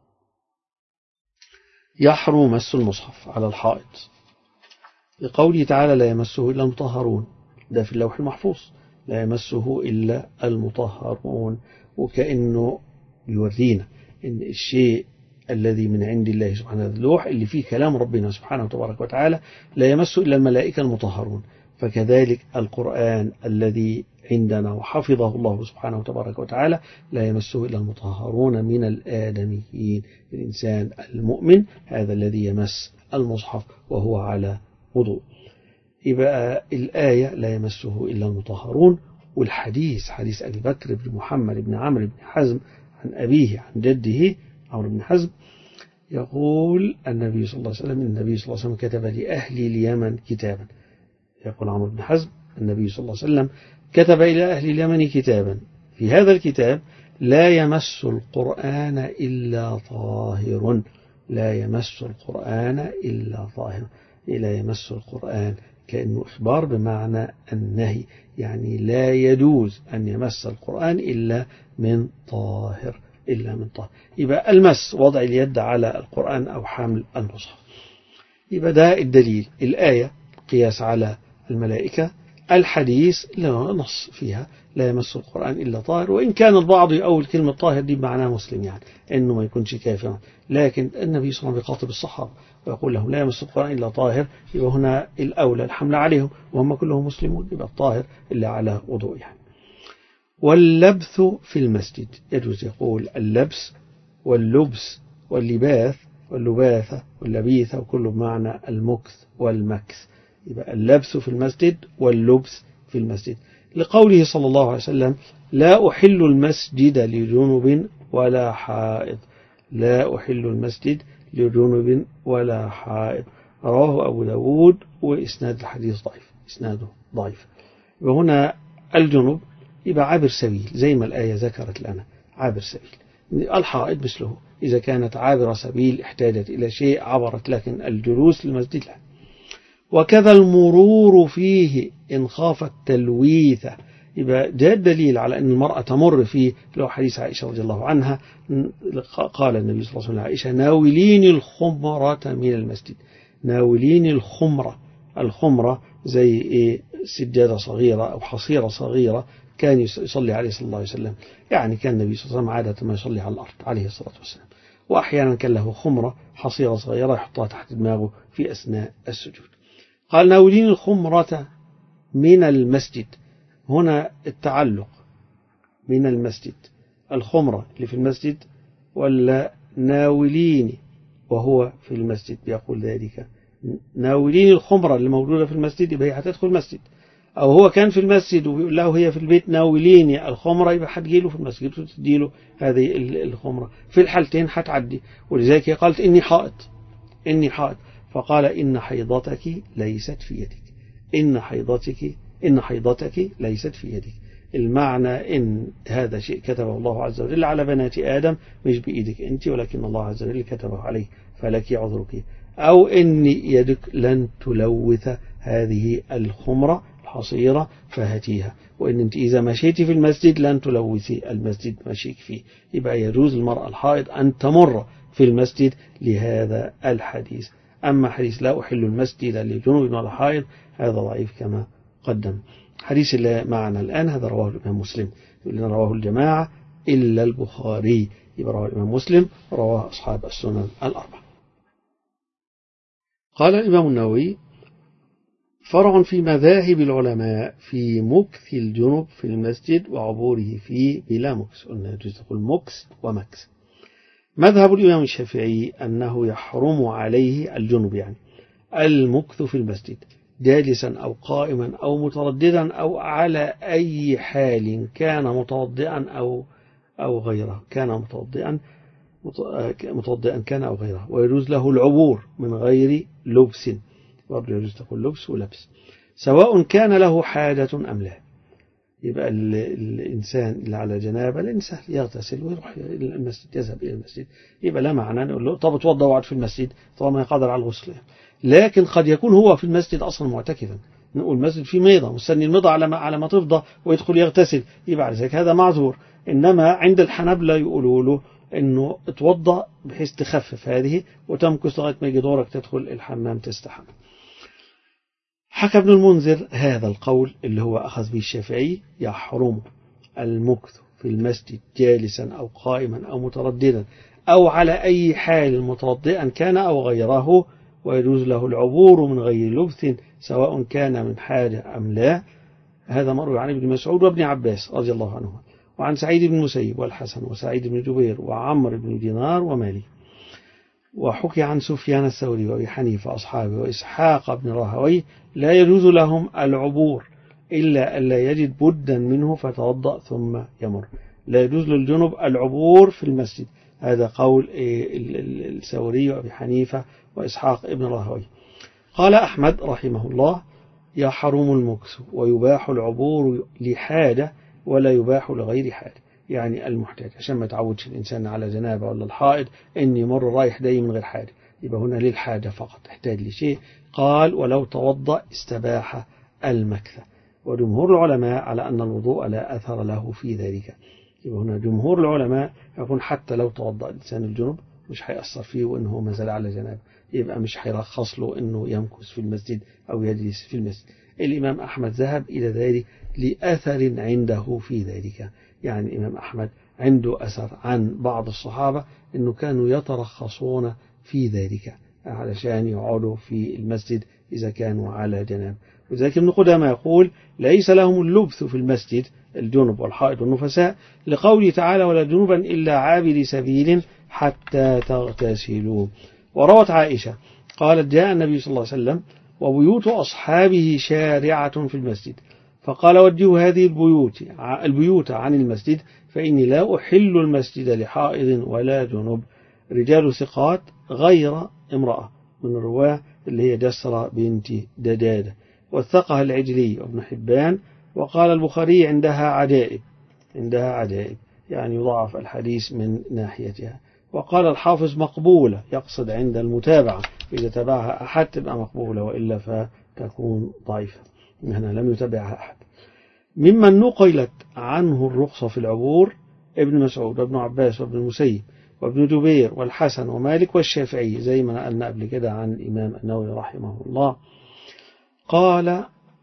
يحرم مس المصحف على الحائض لقوله تعالى: لا يمسه إلا المطهرون، ده في اللوح المحفوظ، لا يمسه إلا المطهرون، وكأنه يورينا إن الشيء الذي من عند الله سبحانه، اللوح اللي فيه كلام ربنا سبحانه وتبارك وتعالى، لا يمسه إلا الملائكة المطهرون. فكذلك القرآن الذي عندنا وحفظه الله سبحانه وتبارك وتعالى لا يمسه إلا المطهرون من الآدميين. الإنسان المؤمن هذا الذي يمس المصحف وهو على وضوء. يبقى الآية لا يمسه إلا المطهرون، والحديث حديث أبي بكر بن محمد بن عمرو بن حزم عن أبيه عن جده عمرو بن حزم يقول: النبي صلى الله عليه وسلم كتب لأهل اليمن كتابا. يقول عمرو بن حزم: النبي صلى الله عليه وسلم كتب إلى أهل اليمن كتابا، في هذا الكتاب لا يمس القرآن إلا طاهر، لا يمس القرآن إلا طاهر. لا يمس القرآن كأنه إخبار بمعنى النهي، يعني لا يجوز أن يمس القرآن إلا من طاهر، إلا من طاهر. يبقى المس وضع اليد على القرآن أو حمل المصحف. يبقى ده الدليل، الآية قياس على الملائكة، الحديث لا نص فيها لا يمس القرآن إلا طاهر، وإن كان البعض يقول كلمة طاهر دي بمعنى مسلم، يعني إنه ما يكونش كافرا، لكن النبي صلى الله عليه وسلم يخاطب الصحابة ويقول لهم لا يمس القرآن إلا طاهر، يبقى هنا الأولى الحمل عليهم وهم كلهم مسلمون، يبقى الطاهر اللي على وضوء يعني. واللبث في المسجد يجوز، يقول اللبس واللبس واللباث واللباثة واللبيثة وكله بمعنى المكث والمكث. يبقى اللبس في المسجد واللبس في المسجد، لقوله صلى الله عليه وسلم: لا أحل المسجد لجنب ولا حائض، لا أحل المسجد لجنب ولا حائض. رواه أبو داود وإسناد الحديث ضعيف، إسناده ضعيف. وهنا الجنب يبقى عابر سبيل زي ما الآية ذكرت لنا، عابر سبيل. الحائض مثله إذا كانت عابر سبيل احتاجت إلى شيء عبرت، لكن الجلوس للمسجد لا. وكذا المرور فيه إن خافت تلويثة، يبقى جاء دليل على أن المرأة تمر فيه، لو حديث عائشة رضي الله عنها قال النبي صلى الله عليه وسلم لعائشة: ناولين الخمرة من المسجد. ناولين الخمرة، الخمرة زي إيه سجادة صغيرة أو حصيرة صغيرة كان يصلي عليه صلى الله عليه وسلم. يعني كان النبي صلى الله عليه وسلم عادة ما يصلي على الأرض عليه الصلاة والسلام، وأحيانا كان له خمرة حصيرة صغيرة يحطها تحت دماغه في أثناء السجود. قال ناولين الخمرة من المسجد، هنا التعلق من المسجد، الخمرة اللي في المسجد ولا ناولين وهو في المسجد بيقول ذلك. ناولين الخمرة اللي موجودة في المسجد يبقى هي هتدخل المسجد، أو هو كان في المسجد وبيقول له هي في البيت ناوليني الخمرة يبقى هتجيله في المسجد وتديله هذه الخمرة. في الحالتين هتعدي. ولذلك هي قالت إني حائط، إني حائط، فقال إن حيضتك ليست في يدك، إن حيضتك ليست في يدك. المعنى إن هذا شيء كتبه الله عز وجل على بنات آدم مش بإيدك أنت، ولكن الله عز وجل كتبه عليه فلك عذرك. أو إن يدك لن تلوث هذه الخمرة الحصيرة فهاتيها، وإن أنت إذا مشيتي في المسجد لن تلوثي المسجد مشيك فيه. يبقى يجوز المرأة الحائض أن تمر في المسجد لهذا الحديث. أما حديث لا أحل المسجد لجنوب ولا حائض هذا ضعيف كما قدم. حديث اللي معنا الآن هذا رواه الإمام مسلم، رواه الجماعة إلا البخاري، يبقى رواه الإمام مسلم، رواه أصحاب السنن الأربعة. قال الإمام النووي فرع في مذاهب العلماء في مكث الجنب في المسجد وعبوره فيه بلا مكث. قلنا يجوز تقول مكث ومكث. مذهب الإمام الشافعي أنه يحرم عليه الجنب، يعني المكث في المسجد جالسا أو قائما أو مترددا أو على أي حال كان متوضئا أو غيره، كان متوضئا كان أو غيره. ويجوز له العبور من غير لبس، برضه يجوز تقول لبس ولبس، سواء كان له حاجة أم لا. يبقى الإنسان اللي على جنابة الإنسان يغتسل ويروح إلى المسجد، يذهب إلى المسجد، يبقى لا معنى نقول له طب اتوضى وقعد في المسجد طالما يقدر على الغسل. لكن قد يكون هو في المسجد أصلا معتكفا، نقول المسجد فيه ميضة مستني الميضة على ما تفضى ويدخل يغتسل، يبقى على ذلك هذا معذور. إنما عند الحنابلة يقولوا له إنه اتوضى بحيث تخفف هذه وتمكث لغاية ما يجي دورك تدخل الحمام تستحمى. حكى ابن المنذر هذا القول اللي هو أخذ به الشافعي، يحرم المكث في المسجد جالسا أو قائما أو مترددا أو على أي حال متوضئا كان أو غيره، ويجوز له العبور من غير لبث سواء كان من حاجة أم لا. هذا مروي عن ابن مسعود وابن عباس رضي الله عنهما، وعن سعيد بن المسيب والحسن وسعيد بن جبير وعمر بن دينار ومالك. وحكي عن سفيان الثوري وأبي حنيفة أصحابه وإسحاق بن راهويه لا يجوز لهم العبور إلا ألا يجد بدا منه فتوضأ ثم يمر. لا يجوز للجنب العبور في المسجد، هذا قول الثوري وأبي حنيفة وإسحاق بن راهويه. قال أحمد رحمه الله يحرم المكث ويباح العبور لحاجة ولا يباح لغير حاجة، يعني المحتاج عشان ما تعودش الإنسان على جنابه ولا الحائض إن يمر رايح داي من غير حاجة، يبقى هنا للحاجة فقط احتاج لشيء. قال ولو توضأ استباح المكث. وجمهور العلماء على أن الوضوء لا أثر له في ذلك. يبقى هنا جمهور العلماء يقول حتى لو توضأ الإنسان الجنب مش هيأثر فيه وإنه ما زال على جنابه، يبقى مش هيرخص له إنه يمكث في المسجد أو يجلس في المسجد. الإمام أحمد ذهب إلى ذلك لأثر عنده في ذلك، يعني الإمام أحمد عنده أثر عن بعض الصحابة أنه كانوا يترخصون في ذلك علشان يقعدوا في المسجد إذا كانوا على جناب. وذلك ابن قدامة يقول ليس لهم اللبث في المسجد الجنب والحائض والنفساء لقوله تعالى ولا جنوبا إلا عابر سبيل حتى تغتسلوا. وروت عائشة قالت جاء النبي صلى الله عليه وسلم وبيوت أصحابه شارعة في المسجد فقال وجهوا هذه البيوت عن المسجد فإني لا أحل المسجد لحائض ولا جنب. رجال ثقات غير امرأة من الرواة اللي هي جسرة بنت دجاجة، وثقها العجلي وابن حبان. وقال البخاري عندها عجائب يعني يضاعف الحديث من ناحيتها. وقال الحافظ مقبولة يقصد عند المتابعة، إذا تبعها أحد تبقى مقبولة وإلا فتكون ضعيفة، هنا لم يتبعها أحد. ممن نقلت عنه الرخصة في العبور ابن مسعود وابن عباس وابن المسيب وابن جبير والحسن ومالك والشافعي زي ما قلنا قبل كده عن الإمام النووي رحمه الله. قال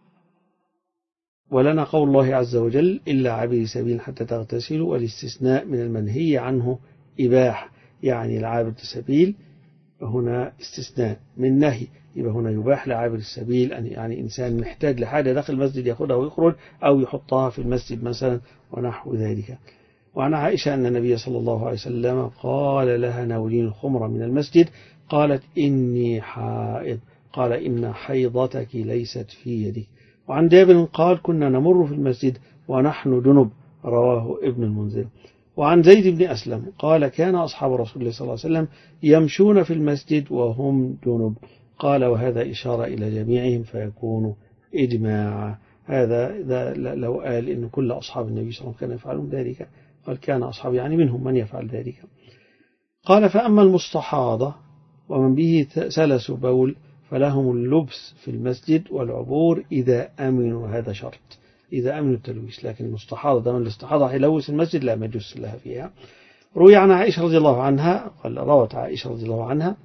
ولنا قول الله عز وجل إلا عابر سبيل حتى تغتسلوا، والاستثناء من المنهي عنه إباحة، يعني العابر السبيل هنا استثناء من نهي، يبقى هنا يباح لعابر السبيل أن يعني إنسان محتاج لحاجة داخل المسجد يأخذها ويخرج أو يحطها في المسجد مثلا ونحو ذلك. وعن عائشة أن النبي صلى الله عليه وسلم قال لها ناولين الخمر من المسجد، قالت إني حائض، قال إن حيضتك ليست في يدك. وعن جابر قال كنا نمر في المسجد ونحن جنب، رواه ابن المنذر. وعن زيد بن أسلم قال كان أصحاب رسول الله صلى الله عليه وسلم يمشون في المسجد وهم جنب، قال وهذا إشارة إلى جميعهم فيكون إجماعا. هذا لو قال إن كل أصحاب النبي صلى الله عليه وسلم كانوا يفعلون ذلك، قال كان أصحاب يعني منهم من يفعل ذلك. قال فأما المستحاضة ومن به سلس بول فلهم اللبس في المسجد والعبور إذا أمنوا، هذا شرط إذا أمنوا التلويث، لكن المستحاضة ده من الاستحاضة يلوث المسجد لا مجوس لها فيها. روي عن عائشة رضي الله عنها قال روت عائشة رضي الله عنها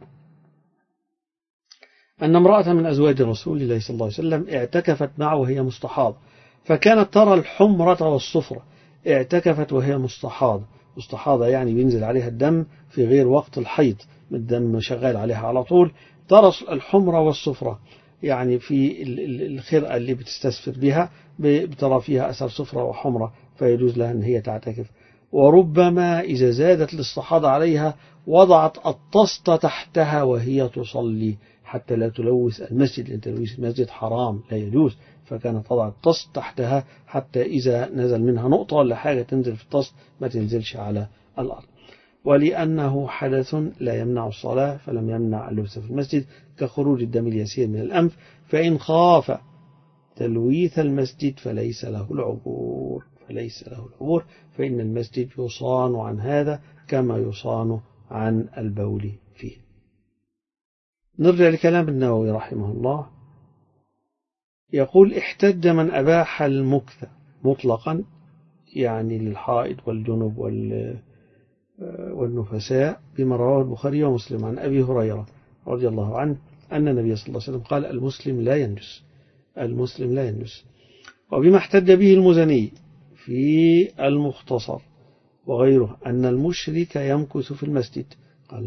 أن امرأة من أزواج رسول الله صلى الله عليه وسلم اعتكفت معه وهي مستحاضة، فكانت ترى الحمرة والصفرة، اعتكفت وهي مستحاضة يعني بينزل عليها الدم في غير وقت الحيض، الدم شغال عليها على طول، ترى الحمرة والصفرة يعني في الخرقة اللي بتستسفر بها بترى فيها أثر صفرة وحمرة، فيجوز لها أن هي تعتكف. وربما إذا زادت الاستحاضة عليها وضعت الطست تحتها وهي تصلي حتى لا تلوث المسجد، لأن تلوث المسجد حرام لا يجوز، فكانت تضع الطست تحتها حتى إذا نزل منها نقطة ولا حاجة تنزل في الطست ما تنزلش على الأرض. ولأنه حدث لا يمنع الصلاة فلم يمنع اللبس في المسجد كخروج الدم اليسير من الأنف، فإن خاف تلويث المسجد فليس له العبور فإن المسجد يصان عن هذا كما يصان عن البول فيه. نرجع لكلام النووي رحمه الله، يقول احتج من أباح المكث مطلقا يعني للحائض والجنب والنفساء بما رواه البخاري ومسلم عن أبي هريرة رضي الله عنه أن النبي صلى الله عليه وسلم قال المسلم لا ينجس. وبما احتج به المزني في المختصر وغيره أن المشرك يمكث في المسجد، قال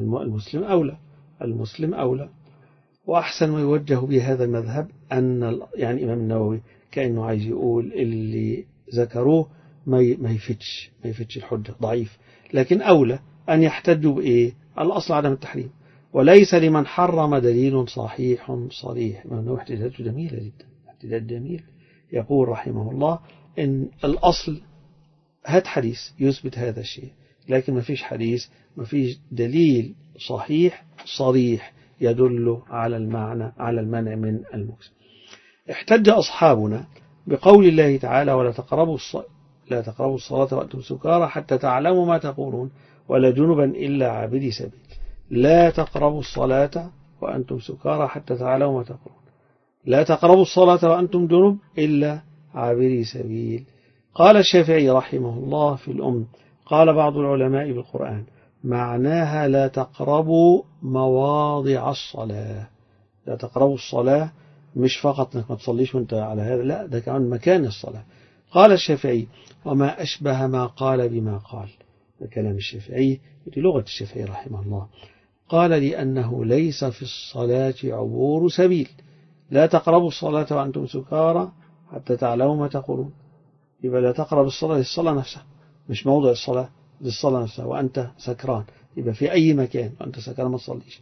المسلم أولى. وأحسن ما يوجه بهذا المذهب أن يعني إمام النووي كأنه عايز يقول اللي ذكروه ما يفتش الحجة ضعيف، لكن أولى أن يحتجوا بإيه؟ الأصل عدم التحريم، وليس لمن حرم دليل صحيح صريح. إنه احتجاج جميلة جدا، احتجاج جميل. يقول رحمه الله إن الأصل هات حديث يثبت هذا الشيء، لكن ما فيش حديث، ما فيش دليل صحيح صريح يدل على المنع من المكث. احتج أصحابنا بقول الله تعالى ولا تقربوا الصلاة وأنتم سكارى حتى تعلموا ما تقولون ولا جنبا إلا عابري سبيل. لا تقربوا الصلاة وأنتم سكارى حتى تعلموا ما تقولون، لا تقربوا الصلاة وأنتم جنب إلا عابري سبيل. قال الشافعي رحمه الله في الأم، قال بعض العلماء بالقرآن معناها لا تقربوا مواضع الصلاة، لا تقربوا الصلاة مش فقط انك ما تصليش وانت على هذا، لا ده كمان مكان الصلاة. قال الشافعي وما أشبه ما قال بما قال، كلام الشافعي ودي لغة الشافعي رحمه الله. قال لأنه ليس في الصلاة عبور سبيل، لا تقربوا الصلاة وأنتم سكارى حتى تعلموا ما تقولون، يبقى لا تقرب الصلاة نفسها مش موضع الصلاة، دي الصلاة نفسها وأنت سكران، يبقى في أي مكان وأنت سكران ما تصليش.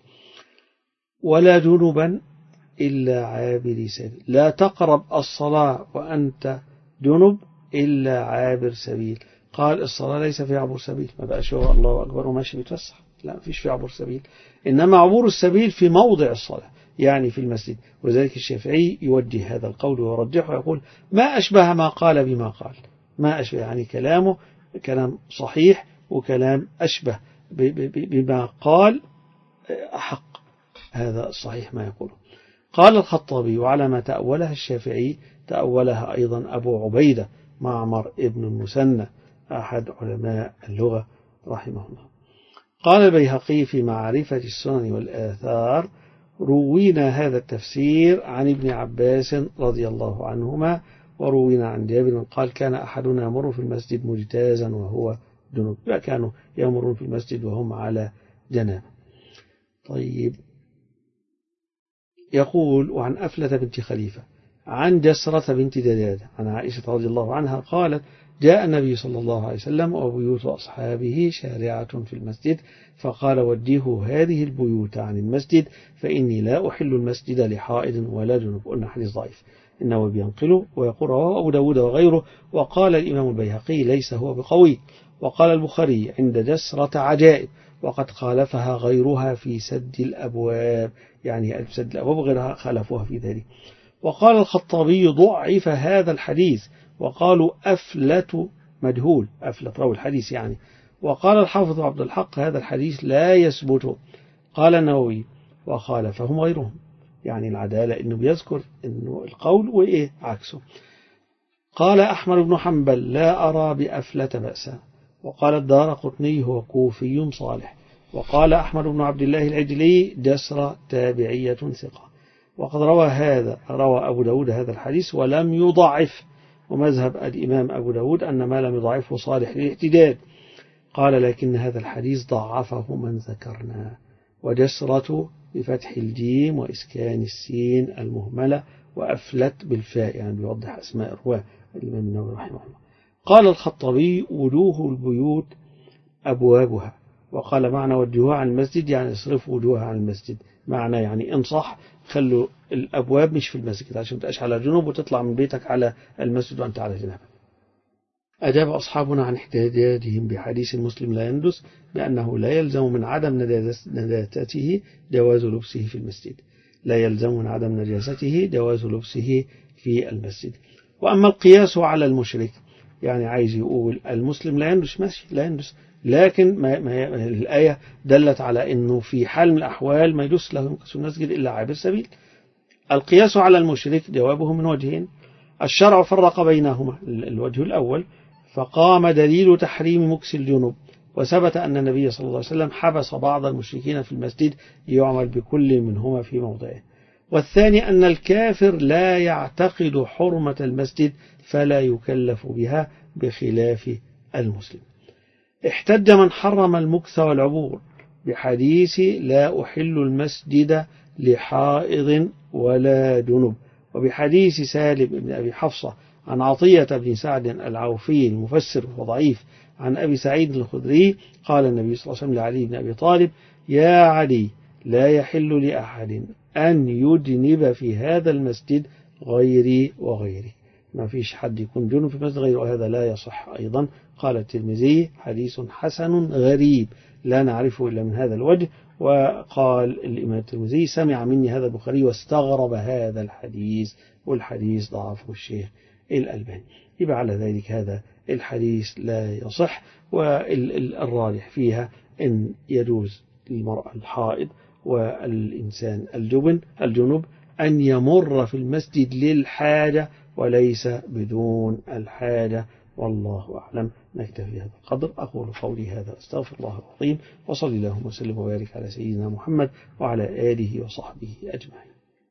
ولا جنبا إلا عابر سبيل، لا تقرب الصلاة وأنت جنب إلا عابر سبيل. قال الصلاة ليس في عبور سبيل، ما بقاش هو الله أكبر وماشي بيتفسح، لا فيش في عبور سبيل، إنما عبور السبيل في موضع الصلاة يعني في المسجد. وذلك الشافعي يوجه هذا القول ويرجحه ويقول ما أشبه ما قال بما قال، ما أشبه يعني كلامه كلام صحيح وكلام أشبه بما قال أحق، هذا الصحيح ما يقوله. قال الخطابي وعلى ما تأولها الشافعي تأولها أيضا أبو عبيدة معمر ابن المثنى أحد علماء اللغة رحمه الله. قال البيهقي في معرفة السنن والآثار روينا هذا التفسير عن ابن عباس رضي الله عنهما، وروينا عن جابر قال كان أحدنا يمر في المسجد مجتازا وهو جنوب، كانوا يمرون في المسجد وهم على جنابه. طيب، يقول وعن أفلة بنت خليفة عن جسرة بنت دلال عن عائشة رضي الله عنها قالت جاء النبي صلى الله عليه وسلم وبيوت أصحابه شارعة في المسجد، فقال وجهوا هذه البيوت عن المسجد فإني لا أحل المسجد لحائض ولا جنوب. قلنا حديث ضعيف، إنه بينقله ويقول رواه أبو داود وغيره، وقال الإمام البيهقي ليس هو بقوي، وقال البخاري عند جسرة عجائب، وقد خالفها غيرها في سد الأبواب، يعني سد الأبواب غيرها خالفوها في ذلك. وقال الخطابي ضعف هذا الحديث، وقالوا أفلة مجهول، أفلة راوي الحديث يعني. وقال الحافظ عبد الحق هذا الحديث لا يثبت. قال النووي وخالفهم غيرهم، يعني العدالة إنه بيذكر إنه القول وإيه عكسه. قال أحمد بن حنبل لا أرى بأفلة بأسا، وقال الدارقطني هو كوفي صالح، وقال أحمد بن عبد الله العجلي جسر تابعية ثقة. وقد روى أبو داود هذا الحديث ولم يضعف، ومذهب الإمام أبو داود أن ما لم يضعفه صالح للاحتجاج. قال لكن هذا الحديث ضعفه من ذكرنا، وجسرة بفتح الجيم وإسكان السين المهملة وأفلت بالفاء، يعني بيوضح أسماء الرواة الإمام النووي رحمه الله. قال الخطابي وجوه البيوت أبوابها، وقال معنى وجهوها عن المسجد يعني اصرفوا وجوهها عن المسجد، معنى يعني انصح خلوا الأبواب مش في المسجد عشان تبقاش على جنوب وتطلع من بيتك على المسجد وأنت على جناب. أجاب أصحابنا عن احتجاجهم بحديث المسلم لا يندس بأنه لا يلزم من عدم نجاسته جواز لبسه في المسجد، لا يلزم من عدم نجاسته جواز لبسه في المسجد. وأما القياس على المشرك، يعني عايز يقول المسلم لا يندس، ماشي لا يندس، لكن الآية دلت على أنه في حال من الأحوال ما يجوز له يمكث المسجد إلا عابر سبيل. القياس على المشرك جوابه من وجهين، الشرع فرق بينهما، الوجه الأول فقام دليل تحريم مكس الجنوب، وثبت أن النبي صلى الله عليه وسلم حبس بعض المشركين في المسجد يعمل بكل منهما في موضعه. والثاني أن الكافر لا يعتقد حرمة المسجد فلا يكلف بها بخلاف المسلم. احتج من حرم المكث والعبور بحديث لا أحل المسجد لحائض ولا جنب، وبحديث سالم بن أبي حفصة عن عطية بن سعد العوفي المفسر وضعيف عن أبي سعيد الخدري قال النبي صلى الله عليه وسلم لعلي بن أبي طالب يا علي لا يحل لأحد أن يجنب في هذا المسجد غيري وغيري، ما فيش حد يكون جنب في المسجد غيره، وهذا لا يصح أيضا. قال الترمذي حديث حسن غريب لا نعرفه إلا من هذا الوجه. وقال الإمام الترمذي سمع مني هذا البخاري واستغرب هذا الحديث، والحديث ضعفه الشيخ الألباني. يبقى على ذلك هذا الحديث لا يصح، والراجح فيها أن يجوز للمرأة الحائض والإنسان الجنب أن يمر في المسجد للحاجة وليس بدون الحاجة، والله أعلم. نكتفي بهذا القدر، أقول قولي هذا أستغفر الله العظيم، وصلي اللهم وسلم وبارك على سيدنا محمد وعلى آله وصحبه أجمعين.